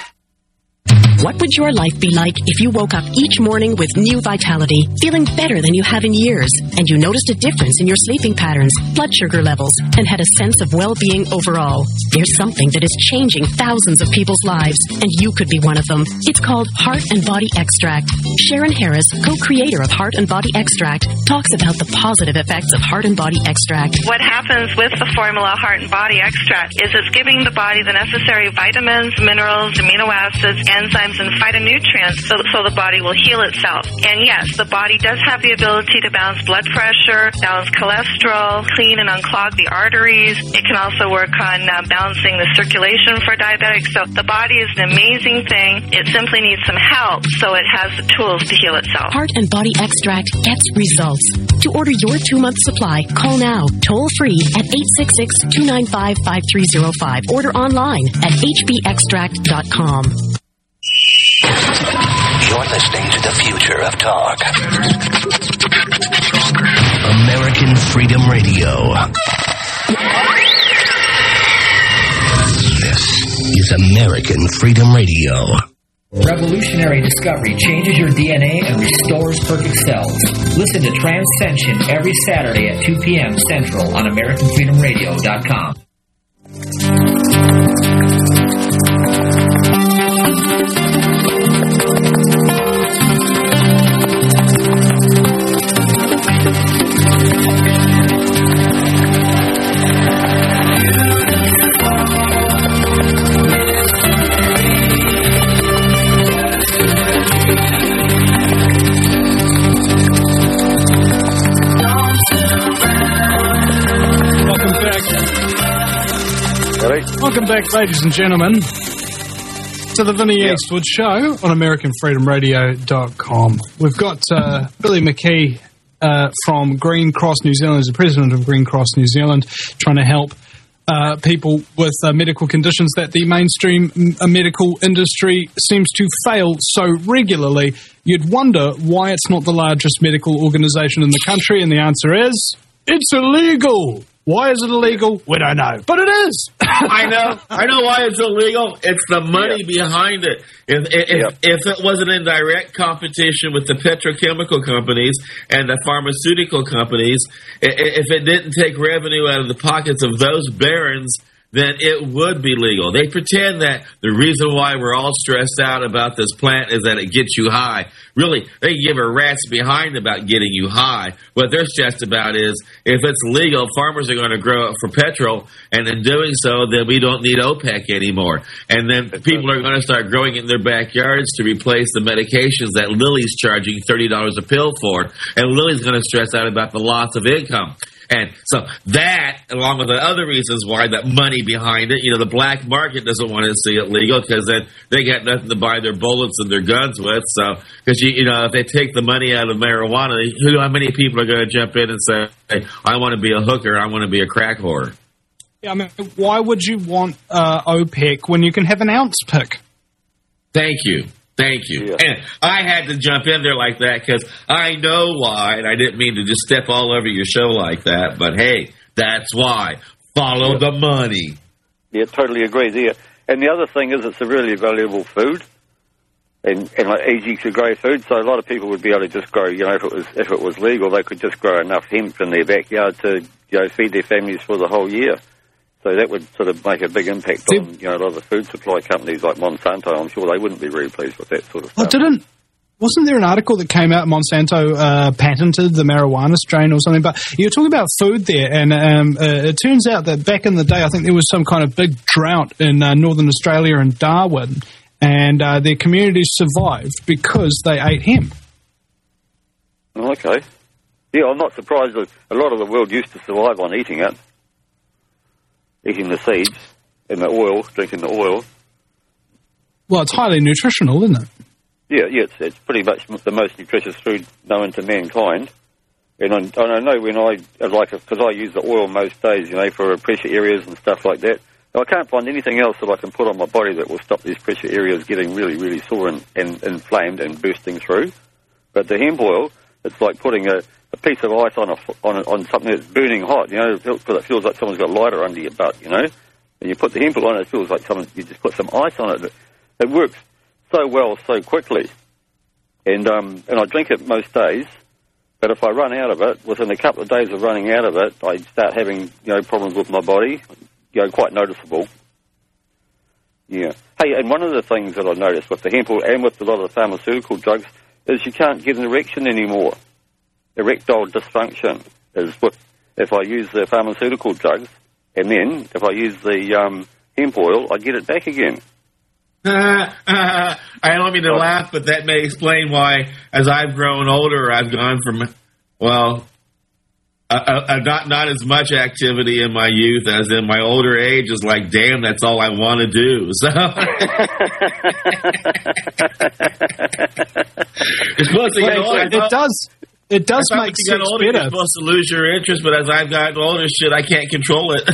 What would your life be like if you woke up each morning with new vitality, feeling better than you have in years, and you noticed a difference in your sleeping patterns, blood sugar levels, and had a sense of well-being overall? There's something that is changing thousands of people's lives, and you could be one of them. It's called Heart and Body Extract. Sharon Harris, co-creator of Heart and Body Extract, talks about the positive effects of Heart and Body Extract. What happens with the formula Heart and Body Extract is it's giving the body the necessary vitamins, minerals, amino acids, enzymes, and phytonutrients so, so the body will heal itself. And yes, the body does have the ability to balance blood pressure, balance cholesterol, clean and unclog the arteries. It can also work on uh, balancing the circulation for diabetics. So the body is an amazing thing. It simply needs some help so it has the tools to heal itself. Heart and Body Extract gets results. To order your two-month supply, call now, toll-free at eight six six, two nine five, five three zero five. Order online at h b extract dot com. You're listening to the future of talk. American Freedom Radio. This is American Freedom Radio. Revolutionary discovery changes your D N A and restores perfect cells. Listen to Transcension every Saturday at two p.m. Central on american freedom radio dot com. Welcome back, ladies and gentlemen, to the Vinnie yep. Eastwood Show on american freedom radio dot com. We've got uh, Billy McKee uh, from Green Cross New Zealand, as the president of Green Cross New Zealand, trying to help uh, people with uh, medical conditions that the mainstream uh, medical industry seems to fail so regularly. You'd wonder why it's not the largest medical organisation in the country, and the answer is, it's illegal. Why is it illegal? We don't know. But it is. I know. I know why it's illegal. It's the money yep. behind it. If if, yep. if it wasn't in direct competition with the petrochemical companies and the pharmaceutical companies, if it didn't take revenue out of the pockets of those barons, then it would be legal. They pretend that the reason why we're all stressed out about this plant is that it gets you high. Really, they give a rat's behind about getting you high. What they're stressed about is if it's legal, farmers are going to grow it for petrol, and in doing so, then we don't need OPEC anymore. And then people are going to start growing it in their backyards to replace the medications that Lilly's charging thirty dollars a pill for, and Lilly's going to stress out about the loss of income. And so that, along with the other reasons why, that money behind it, you know, the black market doesn't want to see it legal because then they got nothing to buy their bullets and their guns with. So, because, you, you know, if they take the money out of marijuana, who, how many people are going to jump in and say, hey, I want to be a hooker, I want to be a crack whore? Yeah, I mean, why would you want uh, OPEC when you can have an ounce pick? Thank you. Thank you. Yeah. And I had to jump in there like that because I know why, and I didn't mean to just step all over your show like that, but hey, that's why. Follow yeah. the money. Yeah, totally agree there. And the other thing is it's a really valuable food and, and like easy to grow food, so a lot of people would be able to just grow, you know, if it was if it was legal, they could just grow enough hemp in their backyard to, you know, feed their families for the whole year. So that would sort of make a big impact on, you know, a lot of the food supply companies like Monsanto. I'm sure they wouldn't be very pleased with that sort of stuff. Well, didn't, wasn't there an article that came out, Monsanto uh, patented the marijuana strain or something? But you're talking about food there, and um, uh, it turns out that back in the day, I think there was some kind of big drought in uh, northern Australia and Darwin, and uh, their communities survived because they ate hemp. Oh, okay. Yeah, I'm not surprised that a lot of the world used to survive on eating it. Eating the seeds and the oil, drinking the oil. Well, it's highly nutritional, isn't it? Yeah, yeah, it's, it's pretty much the most nutritious food known to mankind. And I, and I know when I, like, because I use the oil most days, you know, for pressure areas and stuff like that. I can't find anything else that I can put on my body that will stop these pressure areas getting really, really sore and, and inflamed and bursting through. But the hemp oil, it's like putting a, a piece of ice on a, on a, on something that's burning hot, you know, because it feels like someone's got a lighter under your butt, you know. And you put the hemp oil on it, it feels like someone, you just put some ice on it. It works so well, so quickly. And um, and I drink it most days, but if I run out of it, within a couple of days of running out of it, I start having, you know, problems with my body, you know, quite noticeable. Yeah. Hey, and one of the things that I noticed with the hemp oil and with a lot of the pharmaceutical drugs is you can't get an erection anymore. Erectile dysfunction is what, if I use the pharmaceutical drugs, and then if I use the um, hemp oil, I get it back again. Uh, uh, I don't mean to oh. laugh, but that may explain why, as I've grown older, I've gone from, well, uh, uh, not not as much activity in my youth as in my older age. Is like, damn, that's all I want to do. So you're supposed to get older. It does. It does make you sense older, better. You're supposed to lose your interest, but as I've gotten older, shit, I can't control it.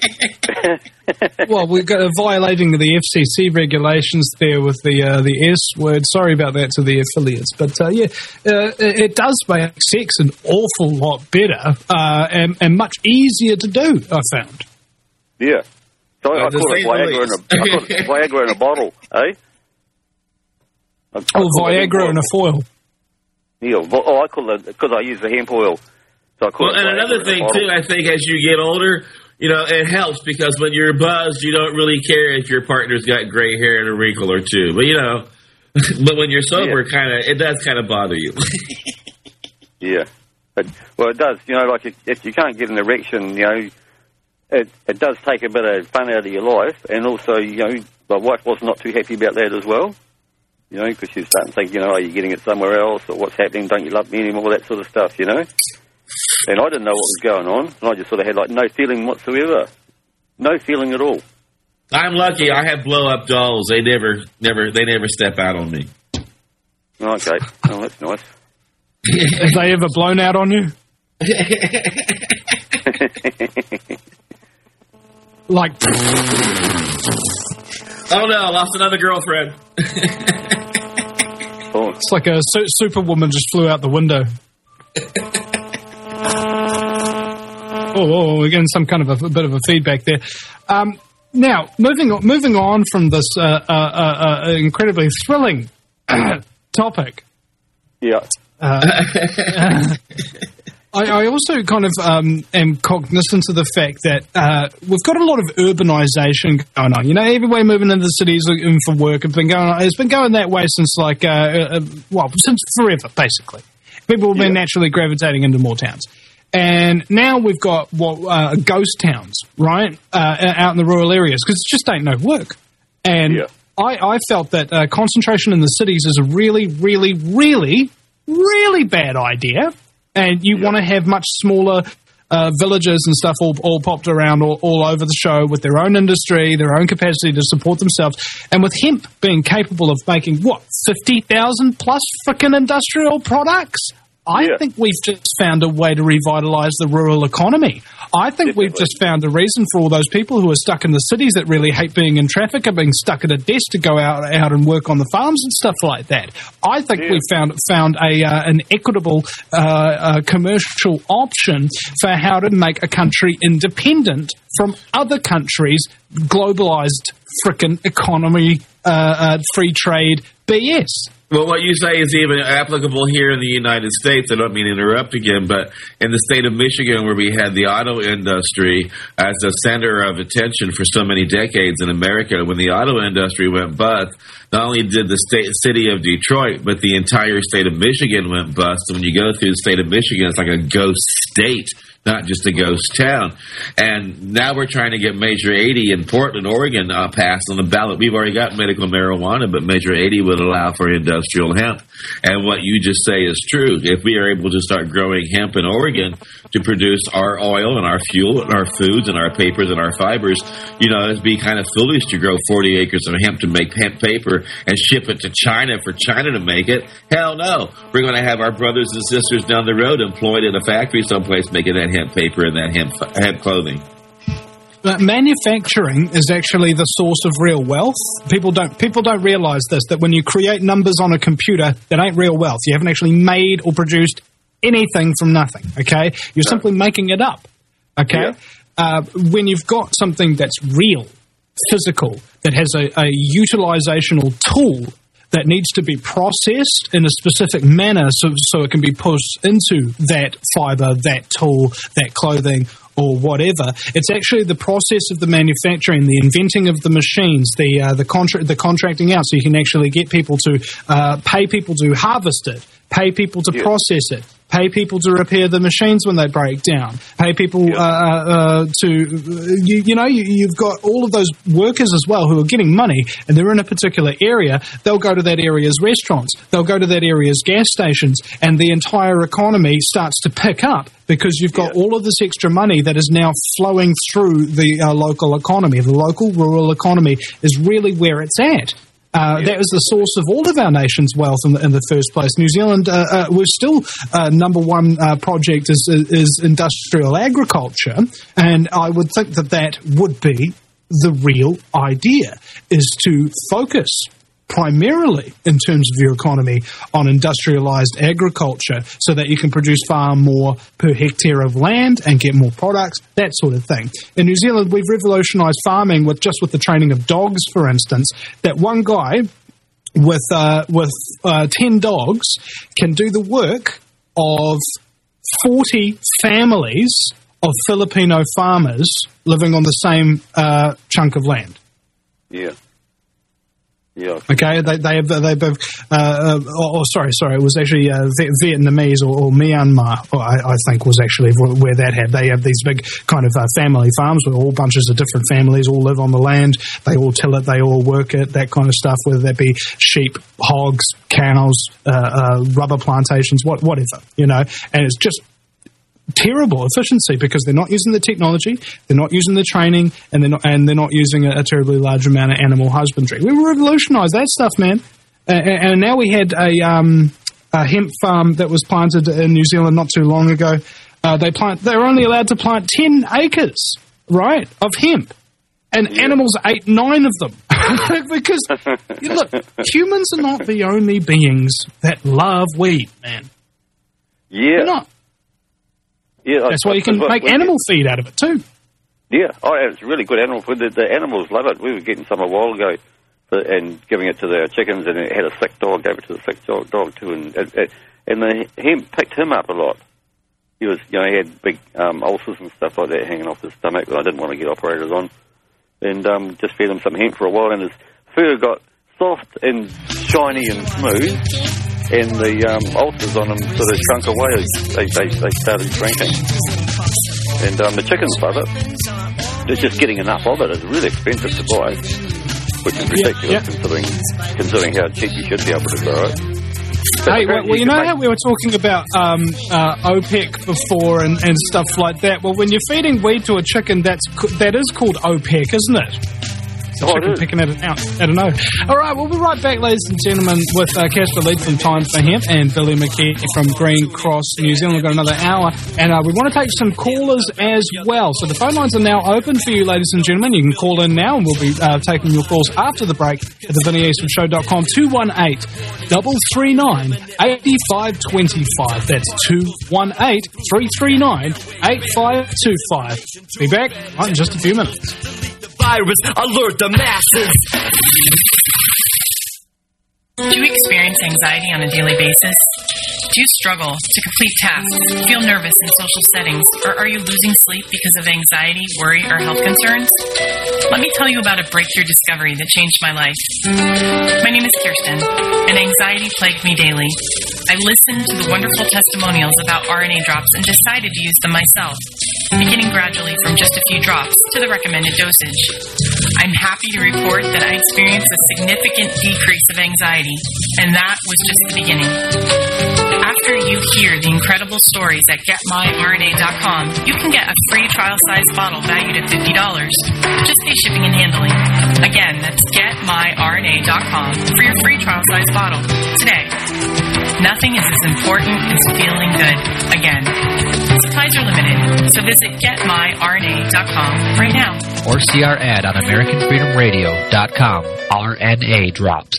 Well, we're violating the F C C regulations there with the uh, the S word. Sorry about that to the affiliates, but uh, yeah, uh, it does make sex an awful lot better uh, and, and much easier to do, I found. Yeah. So I, I call it Viagra in a, I call it Viagra in a bottle, eh? I, I oh, Viagra in a foil. Yeah, oh, I call it, because I use the hemp oil. So I call well, it and another thing, too, I think as you get older, you know, it helps because when you're buzzed, you don't really care if your partner's got gray hair and a wrinkle or two. But, you know, but when you're sober, yeah. kind of, it does kind of bother you. Yeah. But, well, it does. You know, like if, if you can't get an erection, you know, it, it does take a bit of fun out of your life. And also, you know, my wife was not too happy about that as well. You know, because she's starting to think, you know, are you getting it somewhere else or what's happening? Don't you love me anymore? That sort of stuff, you know. And I didn't know what was going on. And I just sort of had, like, no feeling whatsoever. No feeling at all. I'm lucky. I have blow-up dolls. They never, never, they never step out on me. Okay. Oh, that's nice. Have they ever blown out on you? Like... Oh, no, I lost another girlfriend. Oh. It's like a su- superwoman just flew out the window. oh, oh, again, some kind of a, a bit of a feedback there. Um, now, moving on, moving on from this uh, uh, uh, uh, incredibly thrilling topic. Yeah. Uh, I, I also kind of um, am cognizant of the fact that uh, we've got a lot of urbanisation going on. You know, everywhere moving into the cities looking for work have been going on. It's been going that way since like, uh, uh, well, since forever, basically. People have been yeah. naturally gravitating into more towns. And now we've got what uh, ghost towns, right, uh, out in the rural areas, because it just ain't no work. And yeah. I, I felt that uh, concentration in the cities is a really, really, really, really bad idea. And you yeah. want to have much smaller uh, villages and stuff all, all popped around all, all over the show with their own industry, their own capacity to support themselves. And with hemp being capable of making, what, fifty thousand plus frickin' industrial products? I yeah. think we've just found a way to revitalise the rural economy. I think Definitely. we've just found a reason for all those people who are stuck in the cities that really hate being in traffic and being stuck at a desk to go out out and work on the farms and stuff like that. I think yeah. we've found found a uh, an equitable uh, uh, commercial option for how to make a country independent from other countries' globalised frickin' economy, uh, uh, free trade B S. Well, what you say is even applicable here in the United States. I don't mean to interrupt again, but in the state of Michigan, where we had the auto industry as a center of attention for so many decades in America, when the auto industry went bust, not only did the state city of Detroit, but the entire state of Michigan went bust. And when you go through the state of Michigan, it's like a ghost state, not just a ghost town. And now we're trying to get Measure eighty in Portland, Oregon uh, passed on the ballot. We've already got medical marijuana, but Measure eighty would allow for industrial hemp. And what you just say is true. If we are able to start growing hemp in Oregon to produce our oil and our fuel and our foods and our papers and our fibers, you know, it'd be kind of foolish to grow forty acres of hemp to make hemp paper and ship it to China for China to make it. Hell no. We're going to have our brothers and sisters down the road employed in a factory someplace making that hemp paper and that hemp, hemp clothing. But manufacturing is actually the source of real wealth. People don't people don't realize this, that when you create numbers on a computer, that ain't real wealth. You haven't actually made or produced anything from nothing, okay? You're no. simply making it up, okay? Yeah. Uh, when you've got something that's real, physical, that has a, a utilizational tool that needs to be processed in a specific manner so, so it can be pushed into that fiber, that tool, that clothing, or whatever. It's actually the process of the manufacturing, the inventing of the machines, the uh, the contract, the contracting out, so you can actually get people to uh, pay people to harvest it, pay people to yeah. process it, pay people to repair the machines when they break down, pay people yeah. uh, uh, to, you, you know, you, you've got all of those workers as well who are getting money, and they're in a particular area. They'll go to that area's restaurants, they'll go to that area's gas stations, and the entire economy starts to pick up because you've got yeah. all of this extra money that is now flowing through the uh, local economy. The local rural economy is really where it's at. Uh, yeah. That was the source of all of our nation's wealth in the, in the first place. New Zealand, uh, uh, we're still uh, number one uh, project is, is industrial agriculture, and I would think that that would be the real idea, is to focus primarily in terms of your economy on industrialized agriculture so that you can produce far more per hectare of land and get more products, that sort of thing. In New Zealand, we've revolutionized farming with just with the training of dogs, for instance, that one guy with uh, with uh, ten dogs can do the work of forty families of Filipino farmers living on the same uh, chunk of land. Yeah. Yeah. Okay, they they have they both. Uh, oh, sorry, sorry. It was actually uh, Vietnamese or, or Myanmar. Or I, I think was actually where that had. They have these big kind of uh, family farms where all bunches of different families all live on the land. They all till it. They all work it. That kind of stuff. Whether that be sheep, hogs, cows, uh, uh, rubber plantations, what whatever. You know, and it's just terrible efficiency because they're not using the technology, they're not using the training, and they're not and they're not using a, a terribly large amount of animal husbandry. We revolutionised that stuff, man. Uh, and now we had a, um, a hemp farm that was planted in New Zealand not too long ago. Uh, they plant they're only allowed to plant ten acres, right, of hemp, and yeah. animals ate nine of them because look, humans are not the only beings that love weed, man. Yeah, they're not. Yeah, that's why you can make animal feed out of it too. Yeah, oh, it's really good animal food. The, the animals love it. We were getting some a while ago for, and giving it to the chickens, and it had a sick dog, gave it to the sick dog, dog too, and it, it, and the hemp picked him up a lot. he was, you know, he had big um, ulcers and stuff like that hanging off his stomach that I didn't want to get operated on. And um, just fed him some hemp for a while, and his fur got soft and shiny and smooth, and the um, ulcers on him sort of shrunk away. They, they, they started shrinking. And um, the chickens love it. They're just getting enough of it. It's really expensive to buy, which is ridiculous yeah, yeah. considering considering how cheap you should be able to grow it. But hey, well, well you know how we were talking about um, uh, OPEC before and, and stuff like that? Well, when you're feeding weed to a chicken, that's that is called OPEC, isn't it? Oh, chicken picking at it out. I don't know. All right, we'll be right back, ladies and gentlemen, with uh, Casper Lead from Time for Hemp and Billy McKee from Green Cross, New Zealand. We've got another hour, and uh, we want to take some callers as well. So the phone lines are now open for you, ladies and gentlemen. You can call in now, and we'll be uh, taking your calls after the break at the Vinnie Eastwood Show dot com. two one eight, three three nine, eight five two five. That's two one eight, three three nine, eight five two five. Be back in just a few minutes. Virus, alert the masses. Do you experience anxiety on a daily basis? Do you struggle to complete tasks, feel nervous in social settings, or are you losing sleep because of anxiety, worry, or health concerns? Let me tell you about a breakthrough discovery that changed my life. My name is Kirsten, and anxiety plagued me daily. I listened to the wonderful testimonials about R N A drops and decided to use them myself, beginning gradually from just a few drops to the recommended dosage. I'm happy to report that I experienced a significant decrease of anxiety, and that was just the beginning. After you hear the incredible stories at get my R N A dot com, you can get a free trial-sized bottle valued at fifty dollars. Just pay shipping and handling. Again, that's get my R N A dot com for your free trial-sized bottle today. Nothing is as important as feeling good. Again, supplies are limited, so visit get my R N A dot com right now. Or see our ad on American Freedom Radio dot com. R N A drops.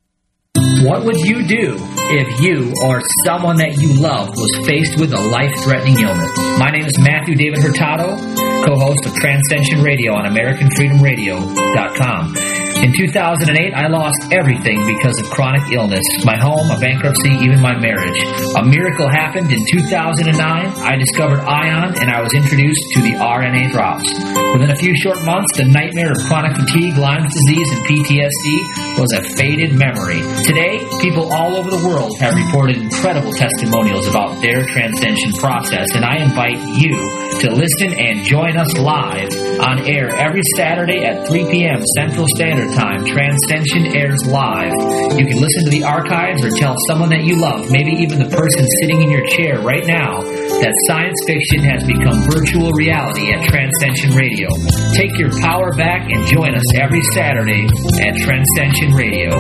What would you do if you or someone that you love was faced with a life-threatening illness? My name is Matthew David Hurtado, co-host of Transcension Radio on American Freedom Radio dot com. In two thousand eight, I lost everything because of chronic illness. My home, a bankruptcy, even my marriage. A miracle happened in two thousand nine. I discovered ION, and I was introduced to the R N A drops. Within a few short months, the nightmare of chronic fatigue, Lyme's disease, and P T S D was a faded memory. Today, people all over the world have reported incredible testimonials about their transcension process, and I invite you to listen and join us live on air every Saturday at three p.m. Central Standard Time. Transcension airs live. You can listen to the archives or tell someone that you love, maybe even the person sitting in your chair right now, that science fiction has become virtual reality at Transcension Radio. Take your power back and join us every Saturday at Transcension Radio.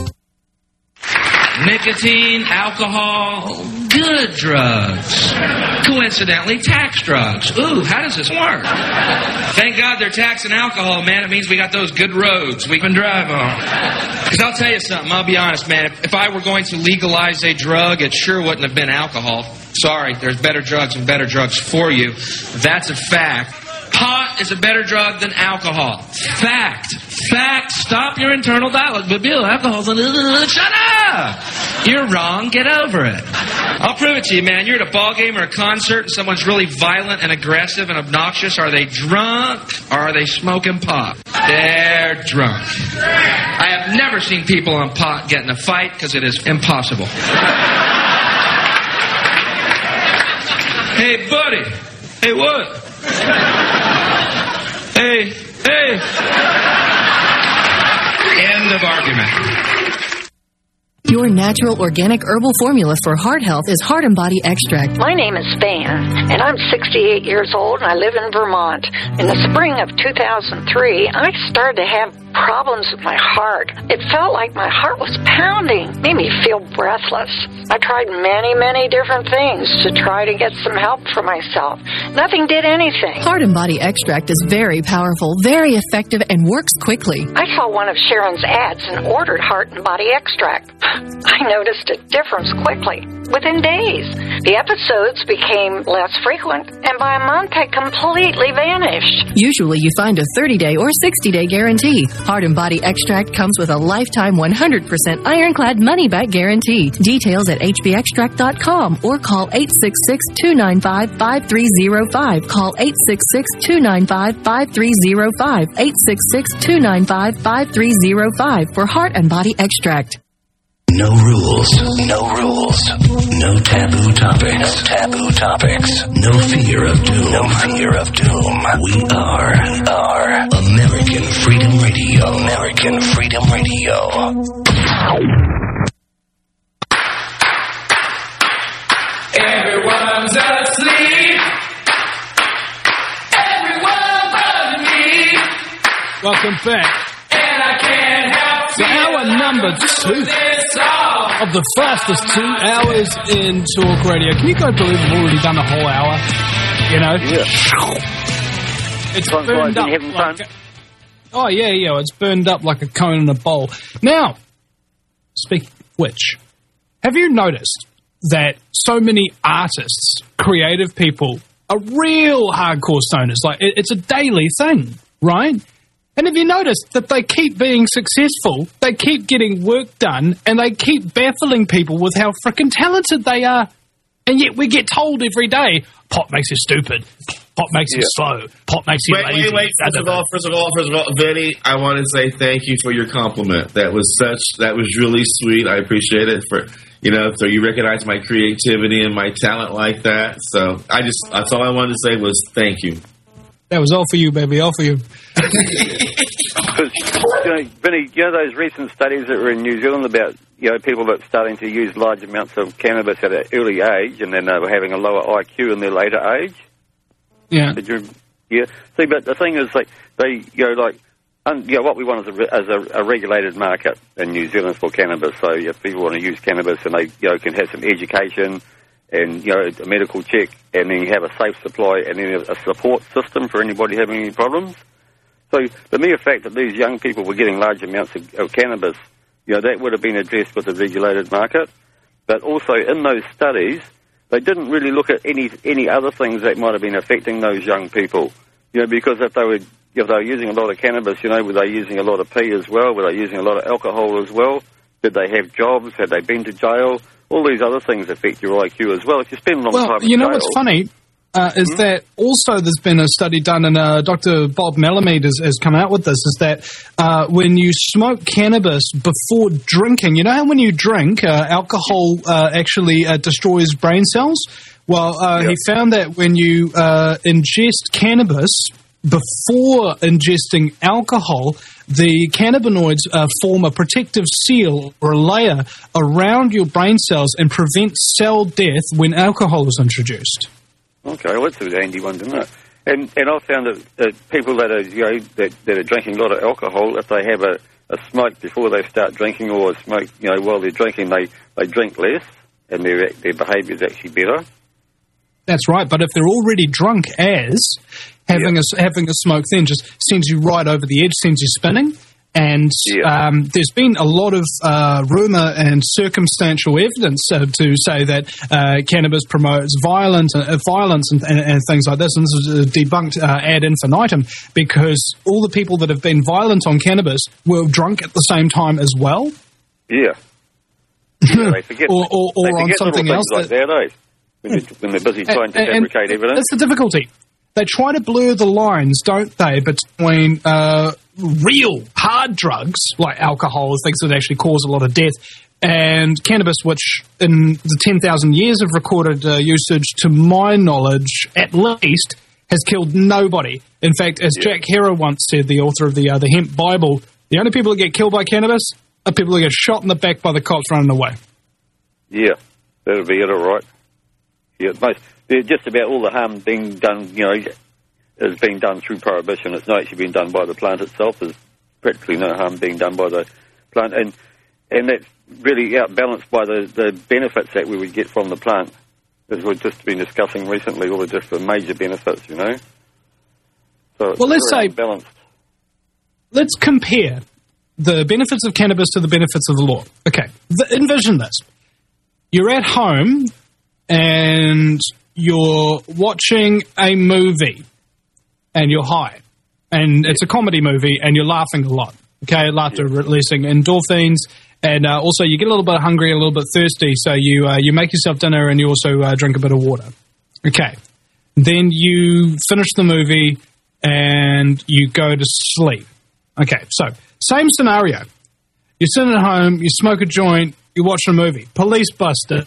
Nicotine, alcohol, good drugs. Coincidentally, tax drugs. Ooh, how does this work? Thank God they're taxing alcohol, man. It means we got those good roads we can drive on. Because I'll tell you something, I'll be honest, man. If, if I were going to legalize a drug, it sure wouldn't have been alcohol. Sorry, there's better drugs and better drugs for you. That's a fact. Pot is a better drug than alcohol. Fact. Fact. Stop your internal dialogue. But Bill, alcohol's a... Shut up! You're wrong. Get over it. I'll prove it to you, man. You're at a ball game or a concert and someone's really violent and aggressive and obnoxious. Are they drunk or are they smoking pot? They're drunk. I have never seen people on pot get in a fight because it is impossible. Hey, buddy. Hey, what? Hey, hey. End of argument. Your natural organic herbal formula for heart health is Heart and Body Extract. My name is Van, and I'm sixty-eight years old, and I live in Vermont. In the spring of two thousand three, I started to have problems with my heart. It felt like my heart was pounding, made me feel breathless. I tried many, many different things to try to get some help for myself. Nothing did anything. Heart and Body Extract is very powerful, very effective, and works quickly. I saw one of Sharon's ads and ordered Heart and Body Extract. I noticed a difference quickly, within days. The episodes became less frequent, and by a month had completely vanished. Usually you find a thirty-day or sixty-day guarantee. Heart and Body Extract comes with a lifetime one hundred percent ironclad money-back guarantee. Details at h b extract dot com or call eight six six, two nine five, five three zero five. Call eight six six, two nine five, five three zero five. eight six six, two nine five, five three zero five for Heart and Body Extract. No rules, no rules, no taboo topics, no taboo topics, no fear of doom, no fear of doom. We are, we are American Freedom Radio, American Freedom Radio. Everyone's asleep. Everyone but me. Welcome back. And I can't help So hour number two of the fastest two hours in talk radio. Can you guys believe we've already done a whole hour? You know? Yeah. It's Sounds burned like up having like fun. a, Oh, yeah, yeah. It's burned up like a cone in a bowl. Now, speaking of which, have you noticed that so many artists, creative people, are real hardcore stoners? Like, it, it's a daily thing, right? And have you noticed that they keep being successful, they keep getting work done, and they keep baffling people with how frickin' talented they are? And yet we get told every day, pot makes you stupid, pot makes you slow, pot makes you Wait, lazy. wait, wait. First of all, first of all, first of all, Vinny, I want to say thank you for your compliment. That was such, that was really sweet. I appreciate it for, you know, so you recognize my creativity and my talent like that. So I just, that's all I wanted to say was thank you. That was all for you, baby, all for you. Because, you know, Vinny, you know those recent studies that were in New Zealand about, you know, people that are starting to use large amounts of cannabis at an early age, and then they were having a lower I Q in their later age? Yeah. Did you, yeah. See, but the thing is, like, they, you know, like, un, you know, what we want is, a, as a, a regulated market in New Zealand for cannabis. So if people want to use cannabis and they, you know, can have some education and, you know, a medical check, and then you have a safe supply, and then a support system for anybody having any problems. So the mere fact that these young people were getting large amounts of, of cannabis, you know, that would have been addressed with a regulated market. But also in those studies, they didn't really look at any any other things that might have been affecting those young people. You know, because if they were if they were using a lot of cannabis, you know, were they using a lot of pee as well? Were they using a lot of alcohol as well? Did they have jobs? Had they been to jail? All these other things affect your I Q as well. If you spend a long well, time in you know jail, what's funny uh, is mm-hmm. that also there's been a study done, and uh, Doctor Bob Malamede has, has come out with this, is that uh, when you smoke cannabis before drinking, you know how when you drink, uh, alcohol uh, actually uh, destroys brain cells? Well, uh, yep. he found that when you uh, ingest cannabis before ingesting alcohol, the cannabinoids uh, form a protective seal or a layer around your brain cells and prevent cell death when alcohol is introduced. Okay, well, that's a handy one to know. And and I found that, that people that are you know that, that are drinking a lot of alcohol, if they have a, a smoke before they start drinking, or a smoke you know while they're drinking, they, they drink less, and their their behaviour is actually better. That's right, but if they're already drunk as, having yep. a having a smoke then just sends you right over the edge, sends you spinning. And yep. um, there's been a lot of uh, rumour and circumstantial evidence uh, to say that uh, cannabis promotes violence, uh, violence and, and, and things like this. And this is debunked uh, ad infinitum, because all the people that have been violent on cannabis were drunk at the same time as well. Yeah. yeah they forget, or or, or they on forget something else. Like that, that, eh? When they're, when they're busy trying to and, fabricate and evidence. That's the difficulty. They try to blur the lines, don't they, between uh, real hard drugs, like alcohol, things that actually cause a lot of death, and cannabis, which in the ten thousand years of recorded uh, usage, to my knowledge, at least, has killed nobody. In fact, as yeah. Jack Herer once said, the author of the, uh, the Hemp Bible, the only people that get killed by cannabis are people that get shot in the back by the cops running away. Yeah, that'll be it, all right. Yeah, most, just about all the harm being done, you know, is being done through prohibition. It's not actually being done by the plant itself. There's practically no harm being done by the plant. And and that's really outbalanced by the, the benefits that we would get from the plant, as we've just been discussing recently, all the just the major benefits, you know. So it's well, let's say, balanced. Let's compare the benefits of cannabis to the benefits of the law. Okay, the, envision this. You're at home, and you're watching a movie and you're high, and it's a comedy movie and you're laughing a lot. Okay, laughter releasing endorphins, and uh, also you get a little bit hungry, a little bit thirsty, so you uh, you make yourself dinner and you also uh, drink a bit of water. Okay, then you finish the movie and you go to sleep. Okay, so same scenario. You're sitting at home, you smoke a joint, you watch a movie. Police bust it.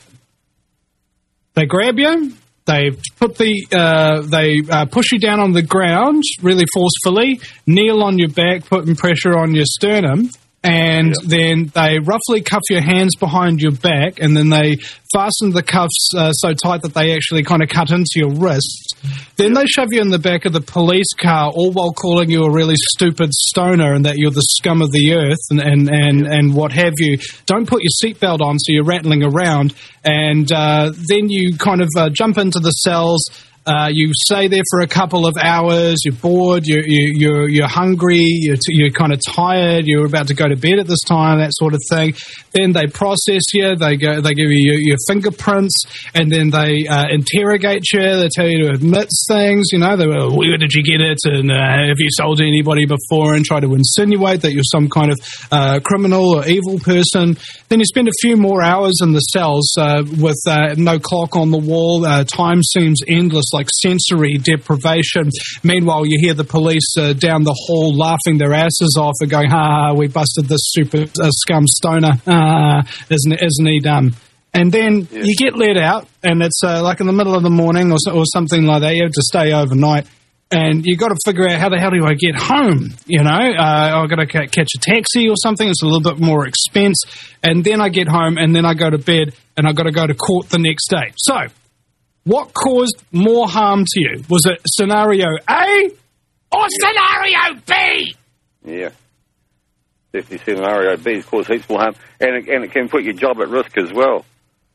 They grab you. They put the uh, they uh, push you down on the ground really forcefully, kneel on your back, putting pressure on your sternum, and yep. then they roughly cuff your hands behind your back, and then they fasten the cuffs uh, so tight that they actually kind of cut into your wrists. Then they shove you in the back of the police car, all while calling you a really stupid stoner and that you're the scum of the earth and, and, and, and what have you. Don't put your seatbelt on, so you're rattling around. And uh, then you kind of uh, jump into the cells. Uh, you stay there for a couple of hours. You're bored. You're you, you're, you're hungry. You're, t- you're kind of tired. You're about to go to bed at this time. That sort of thing. Then they process you. They go. They give you your, your fingerprints, and then they uh, interrogate you. They tell you to admit things. You know, they go, where did you get it? And uh, have you sold to anybody before? And try to insinuate that you're some kind of uh, criminal or evil person. Then you spend a few more hours in the cells uh, with uh, no clock on the wall. Uh, time seems endless, like sensory deprivation. Meanwhile, you hear the police uh, down the hall laughing their asses off and going, ha, ha, we busted this super uh, scum stoner. Ah, isn't, isn't he dumb? And then yeah. you get let out, and it's uh, like in the middle of the morning or, or something like that. You have to stay overnight. And you got to figure out how the hell do I get home, you know? Uh, I've got to ca- catch a taxi or something. It's a little bit more expense. And then I get home, and then I go to bed, and I've got to go to court the next day. So, what caused more harm to you? Was it scenario A or scenario B? Yeah. Definitely scenario B has caused heaps more harm. And it, and it can put your job at risk as well.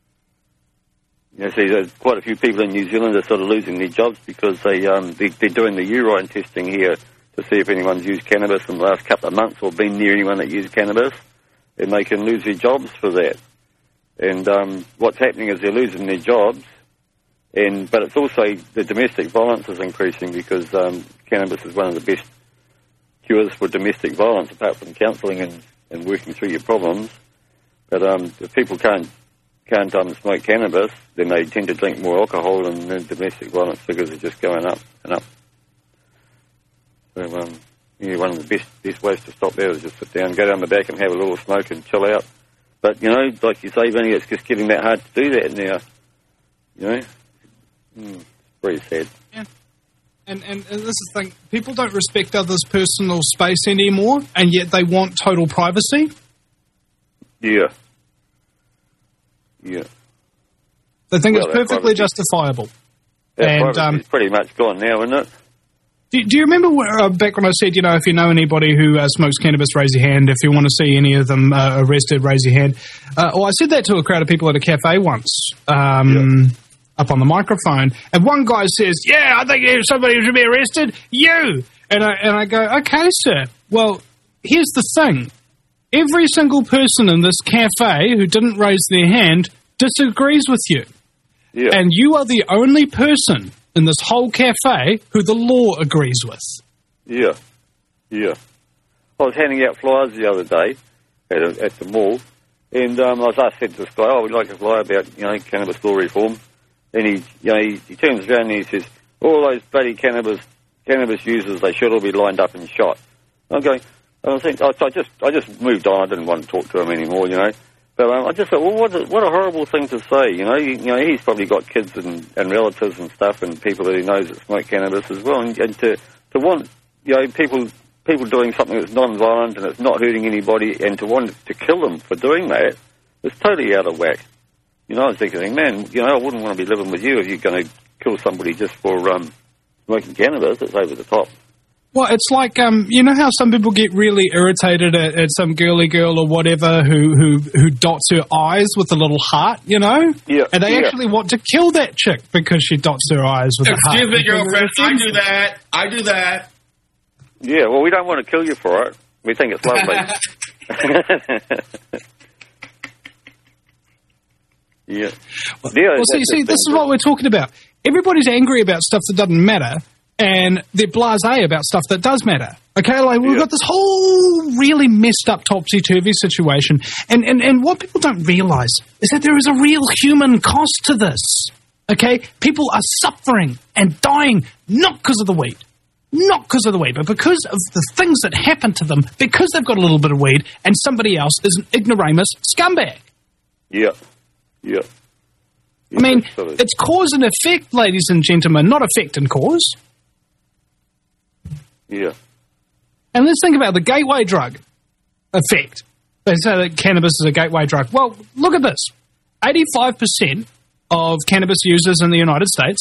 You know, see, there's quite a few people in New Zealand are sort of losing their jobs because they, um, they, they're doing the urine testing here to see if anyone's used cannabis in the last couple of months or been near anyone that used cannabis, and they can lose their jobs for that. And um, what's happening is they're losing their jobs, and but it's also the domestic violence is increasing because um, cannabis is one of the best cures for domestic violence, apart from counselling and, and working through your problems. But um, if people can't can't um, smoke cannabis, then they tend to drink more alcohol, and then domestic violence figures are just going up and up. So, um, yeah, one of the best best ways to stop that is just sit down, go down the back and have a little smoke and chill out. But, you know, like you say, Vinny, it's just getting that hard to do that now. You know? Mm, it's pretty sad. Yeah. And, and, and this is the thing, people don't respect others' personal space anymore, and yet they want total privacy. Yeah. Yeah. They think well, it's perfectly justifiable. That and privacy um, is pretty much gone now, isn't it? Do, do you remember where, uh, back when I said, you know, if you know anybody who uh, smokes cannabis, raise your hand. If you want to see any of them uh, arrested, raise your hand. Uh, well, I said that to a crowd of people at a cafe once, um, yeah. up on the microphone. And one guy says, yeah, I think if somebody should be arrested, you. And I, and I go, okay, sir. Well, here's the thing. Every single person in this cafe who didn't raise their hand disagrees with you. Yeah. And you are the only person in this whole cafe who the law agrees with. Yeah, yeah. I was handing out flyers the other day at, a, at the mall, and um, I was I said to this guy, oh, we'd like a flyer about, you know, cannabis law reform. And he, you know, he, he turns around and he says, all those bloody cannabis cannabis users, they should all be lined up and shot. I'm going, I think I, I just I just moved on. I didn't want to talk to him anymore, you know. But um, I just thought, well, what a, what a horrible thing to say, you know. You, you know, he's probably got kids and, and relatives and stuff, and people that he knows that smoke cannabis as well. And, and to to want, you know, people people doing something that's non-violent and it's not hurting anybody, and to want to kill them for doing that, it's totally out of whack. You know, I was thinking, man, you know, I wouldn't want to be living with you if you're going to kill somebody just for um, smoking cannabis. It's over the top. Well, it's like, um, you know how some people get really irritated at, at some girly girl or whatever who, who, who dots her eyes with a little heart, you know? Yeah. And they yeah. actually want to kill that chick because she dots her eyes with a heart. Excuse me, girlfriend, I do that. I do that. Yeah, well, we don't want to kill you for it. We think it's lovely. Yeah. Well, yeah well see, see, this is what we're talking about. Everybody's angry about stuff that doesn't matter, and they're blasé about stuff that does matter. Okay, like we've yeah. got this whole really messed up topsy-turvy situation, and, and, and what people don't realise is that there is a real human cost to this. Okay, people are suffering and dying not because of the weed, not because of the weed, but because of the things that happen to them because they've got a little bit of weed and somebody else is an ignoramus scumbag. Yeah, yeah. I mean, it's cause and effect, ladies and gentlemen, not effect and cause. Yeah. And let's think about the gateway drug effect. They say that cannabis is a gateway drug. Well, look at this. eighty-five percent of cannabis users in the United States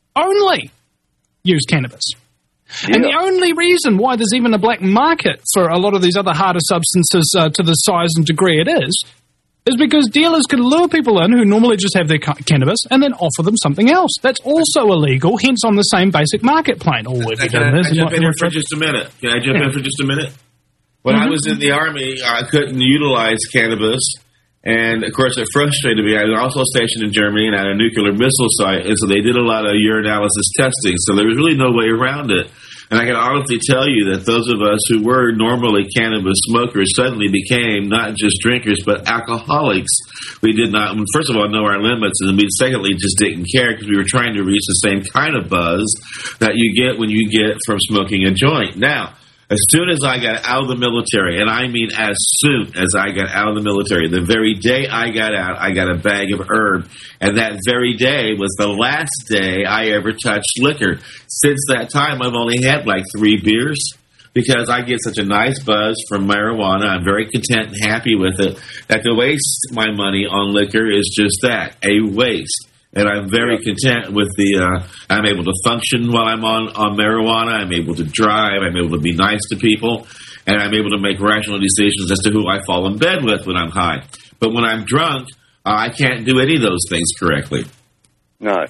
only use cannabis. Yeah. And the only reason why there's even a black market for a lot of these other harder substances uh, to the size and degree it is, is because dealers can lure people in who normally just have their ca- cannabis and then offer them something else. That's also illegal, hence on the same basic market plane. Oh, we've Can done I, this. I jump in here What- for just a minute? Can I jump Yeah. in for just a minute? When I Mhm. was in the Army, I couldn't utilize cannabis, and of course it frustrated me. I was also stationed in Germany and at a nuclear missile site, and so they did a lot of urinalysis testing, so there was really no way around it. And I can honestly tell you that those of us who were normally cannabis smokers suddenly became not just drinkers, but alcoholics. We did not, first of all, know our limits, and we secondly just didn't care because we were trying to reach the same kind of buzz that you get when you get from smoking a joint. Now, as soon as I got out of the military, and I mean as soon as I got out of the military, the very day I got out, I got a bag of herb. And that very day was the last day I ever touched liquor. Since that time, I've only had like three beers because I get such a nice buzz from marijuana. I'm very content and happy with it. That to waste my money on liquor is just that, a waste. And I'm very content with the, uh, I'm able to function while I'm on, on marijuana. I'm able to drive. I'm able to be nice to people. And I'm able to make rational decisions as to who I fall in bed with when I'm high. But when I'm drunk, uh, I can't do any of those things correctly. No.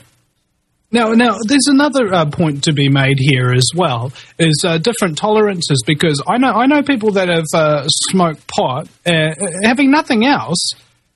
Now, now, there's another uh, point to be made here as well, is uh, different tolerances, because I know I know people that have uh, smoked pot, uh, having nothing else,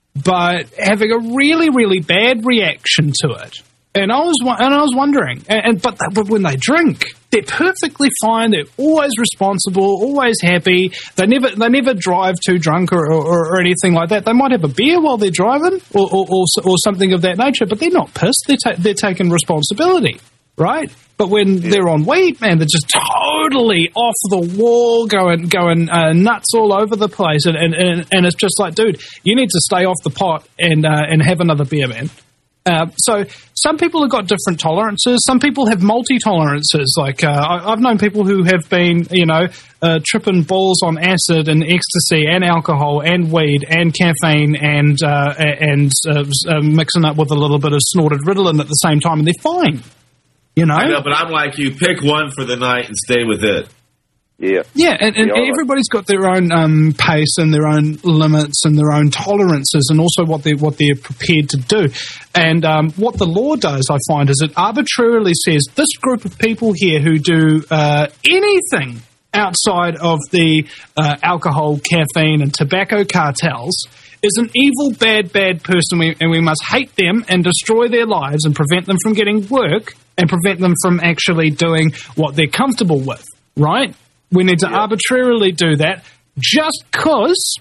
but having a really, really bad reaction to it. And I was and I was wondering, and, and but, but when they drink, they're perfectly fine. They're always responsible, always happy. They never they never drive too drunk or, or, or anything like that. They might have a beer while they're driving, or or, or, or something of that nature. But they're not pissed. They're ta- they're taking responsibility, right? But when they're on weed, man, they're just totally off the wall, going going uh, nuts all over the place, and, and and and it's just like, dude, you need to stay off the pot and uh, and have another beer, man. Uh, so some people have got different tolerances. Some people have multi-tolerances. Like uh, I, I've known people who have been, you know, uh, tripping balls on acid and ecstasy and alcohol and weed and caffeine and uh, and uh, uh, mixing up with a little bit of snorted Ritalin at the same time, and they're fine. You know? I know, but I'm like you. Pick one for the night and stay with it. Yeah. Yeah, and, and Yeah, everybody's got their own um, pace and their own limits and their own tolerances, and also what they what they're prepared to do. And um, what the law does, I find, is it arbitrarily says this group of people here who do uh, anything outside of the uh, alcohol, caffeine, and tobacco cartels is an evil, bad, bad person, we, and we must hate them and destroy their lives and prevent them from getting work and prevent them from actually doing what they're comfortable with, right? We need to arbitrarily do that just because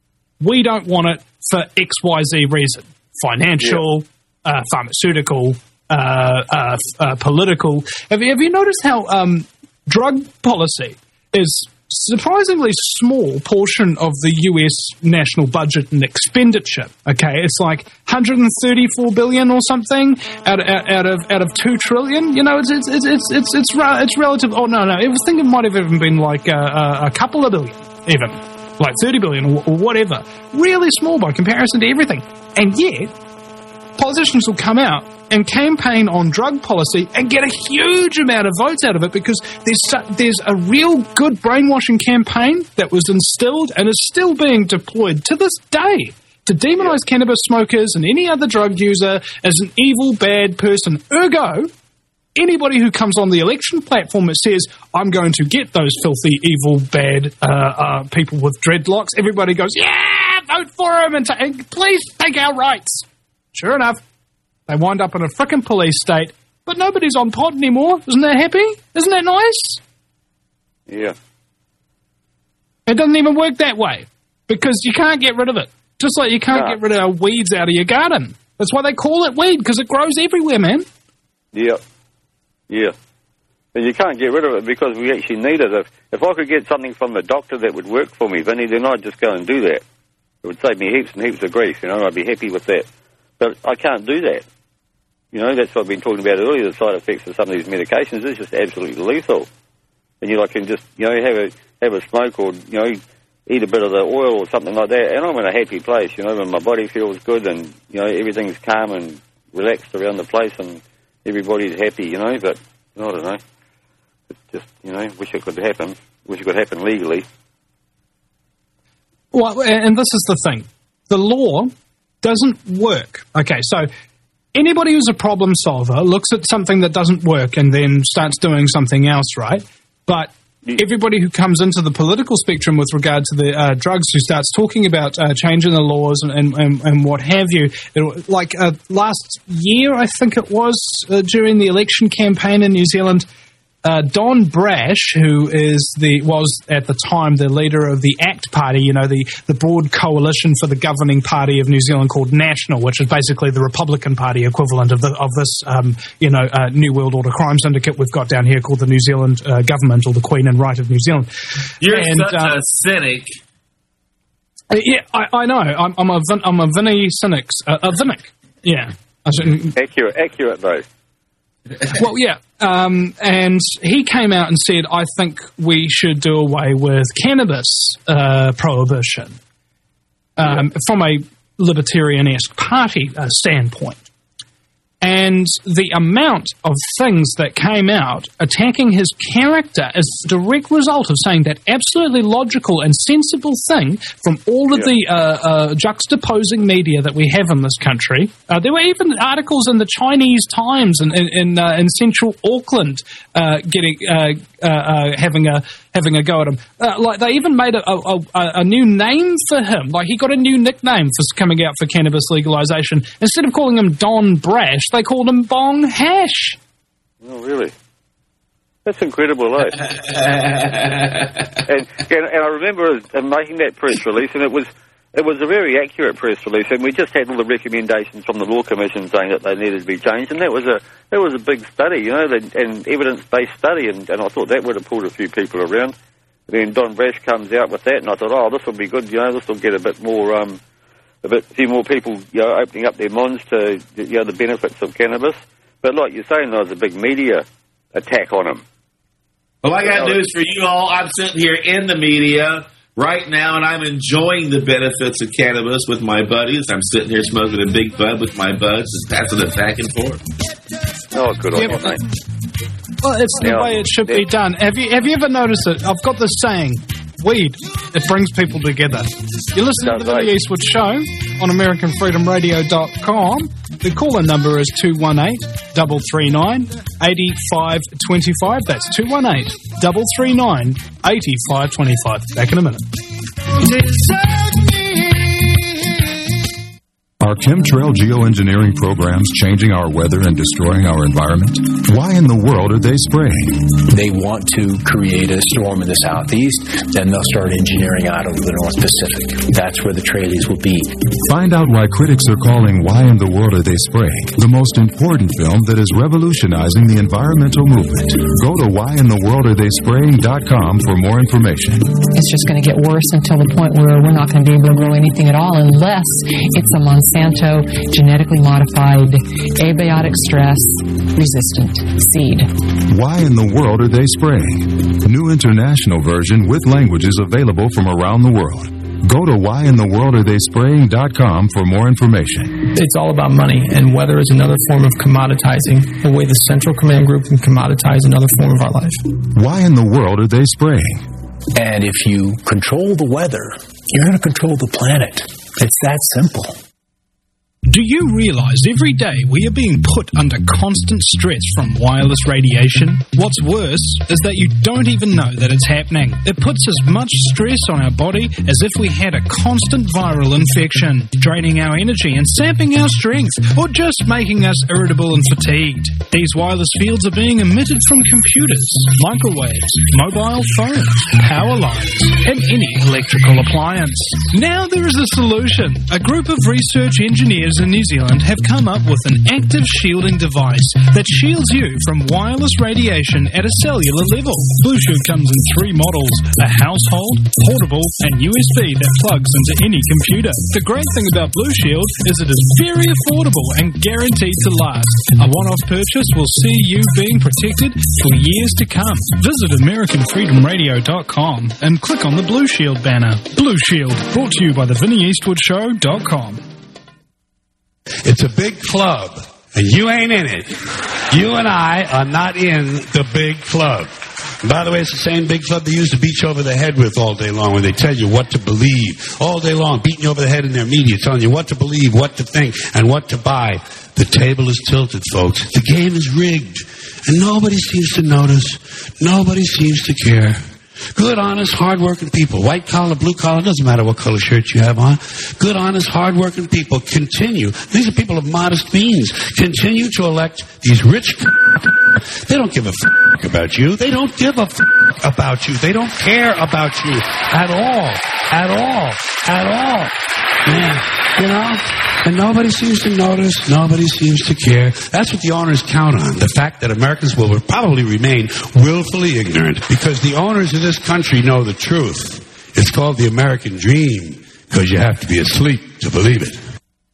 we don't want it for X Y Z reason. Financial, uh, pharmaceutical, uh, uh, uh, political. Have you, have you noticed how um, drug policy is surprisingly small portion of the U S national budget and expenditure? Okay, it's like one hundred thirty-four billion or something out of, out of out of two trillion. You know, it's it's it's it's it's it's, it's relative. Oh no, no, I think it might have even been like a, a couple of billion, even like thirty billion or, or whatever. Really small by comparison to everything, and yet politicians will come out and campaign on drug policy and get a huge amount of votes out of it because there's su- there's a real good brainwashing campaign that was instilled and is still being deployed to this day to demonize cannabis smokers and any other drug user as an evil, bad person. Ergo, anybody who comes on the election platform that says, I'm going to get those filthy, evil, bad uh, uh, people with dreadlocks, everybody goes, yeah, vote for him and, ta- and please take our rights. Sure enough, they wind up in a frickin' police state, but nobody's on pod anymore. Isn't that happy? Isn't that nice? Yeah. It doesn't even work that way, because you can't get rid of it. Just like you can't No. get rid of weeds out of your garden. That's why they call it weed, because it grows everywhere, man. Yeah. Yeah. And you can't get rid of it because we actually need it. If, if I could get something from the doctor that would work for me, Vinny, then I'd just go and do that. It would save me heaps and heaps of grief, you know, and I'd be happy with that. But I can't do that. You know, that's what I've been talking about earlier, the side effects of some of these medications. It's just absolutely lethal. And you like can just, you know, have a have a smoke or, you know, eat a bit of the oil or something like that, and I'm in a happy place, you know, when my body feels good and, you know, everything's calm and relaxed around the place and everybody's happy, you know, but I don't know. It's just, you know, wish it could happen. Wish it could happen legally. Well, and this is the thing. The law doesn't work. Okay, so anybody who's a problem solver looks at something that doesn't work and then starts doing something else, right? But everybody who comes into the political spectrum with regard to the uh, drugs, who starts talking about uh, changing the laws and, and, and, and what have you, it, like uh, last year, I think it was, uh, during the election campaign in New Zealand, uh, Don Brash, who is the was at the time the leader of the ACT Party, you know, the, the broad coalition for the governing party of New Zealand called National, which is basically the Republican Party equivalent of the of this, um, you know, uh, New World Order crime syndicate we've got down here called the New Zealand uh, government, or the Queen and Right of New Zealand. You're and, such uh, a cynic. Uh, yeah, I, I know. I'm, I'm a Vin, I'm a Vinny cynic, uh, a Vinnic. Yeah, I shouldn't- Accurate, accurate though. Well, yeah, um, and he came out and said, I think we should do away with cannabis uh, prohibition um, from a libertarian-esque party uh, standpoint. And the amount of things that came out attacking his character is a direct result of saying that absolutely logical and sensible thing from all of Yeah. the uh, uh, juxtaposing media that we have in this country. Uh, there were even articles in the Chinese Times in in, in, uh, in central Auckland uh, getting uh, uh, uh, having a having a go at him. Uh, like they even made a, a, a, a new name for him. Like he got a new nickname for coming out for cannabis legalization. Instead of calling him Don Brash, they called him Bong Hash. Oh, really? That's incredible, eh? and, and and I remember us making that press release, and it was it was a very accurate press release, and we just had all the recommendations from the Law Commission saying that they needed to be changed, and that was a that was a big study, you know, the, and evidence-based study, and, and I thought that would have pulled a few people around. And then Don Brash comes out with that, and I thought, oh, this will be good, you know, this will get a bit more, um, a bit few more people, you know, opening up their minds to, you know, the benefits of cannabis. But like you're saying, there was a big media attack on him. Well, I got news for you all. I'm sitting here in the media right now, and I'm enjoying the benefits of cannabis with my buddies. I'm sitting here smoking a big bud with my buds and passing it back and forth. Oh, good on Yep. you, mate. Well, it's the Yeah. way it should be done. Have you have you ever noticed it? I've got this saying, weed, it brings people together. You're listening to the Vinnie Eastwood Show on American Freedom Radio dot com. The caller number is two one eight, three three nine, eight five two five. That's two one eight, three three nine, eight five two five. Back in a minute. Are chemtrail geoengineering programs changing our weather and destroying our environment? Why in the world are they spraying? They want to create a storm in the southeast, then they'll start engineering out over the North Pacific. That's where the trailees will be. Find out why critics are calling Why in the World Are They Spraying the most important film that is revolutionizing the environmental movement. Go to why in the world are they spraying dot com for more information. It's just going to get worse until the point where we're not going to be able to grow anything at all unless it's a Monsanto genetically modified abiotic stress resistant seed. Why in the world are they spraying? New international version with languages available from around the world. Go to why in the world are they spraying dot com for more information. It's all about money, and weather is another form of commoditizing, the way the Central Command Group can commoditize another form of our life. Why in the world are they spraying? And if you control the weather, you're going to control the planet. It's that simple. Do you realize every day we are being put under constant stress from wireless radiation? What's worse is that you don't even know that it's happening. It puts as much stress on our body as if we had a constant viral infection, draining our energy and sapping our strength, or just making us irritable and fatigued. These wireless fields are being emitted from computers, microwaves, mobile phones, power lines, and any electrical appliance. Now there is a solution. A group of research engineers in New Zealand have come up with an active shielding device that shields you from wireless radiation at a cellular level. Blue Shield comes in three models: a household, portable, and U S B that plugs into any computer. The great thing about Blue Shield is it is very affordable and guaranteed to last. A one-off purchase will see you being protected for years to come. Visit American Freedom Radio dot com and click on the Blue Shield banner. Blue Shield, brought to you by the Vinnie Eastwood Show dot com. It's a big club, and you ain't in it. You and I are not in the big club. And by the way, it's the same big club they used to beat you over the head with all day long when they tell you what to believe. All day long, beating you over the head in their media, telling you what to believe, what to think, and what to buy. The table is tilted, folks. The game is rigged, and nobody seems to notice. Nobody seems to care. Good, honest, hard-working people, white collar, blue collar, doesn't matter what color shirt you have on. Good, honest, hard-working people continue. These are people of modest means. Continue to elect these rich. They don't give a f- about you. They don't give a f- about you. They don't care about you at all, at all, at all. Man, you know. And nobody seems to notice. Nobody seems to care. That's what the owners count on. The fact that Americans will probably remain willfully ignorant because the owners of this country know the truth. It's called the American dream because you have to be asleep to believe it.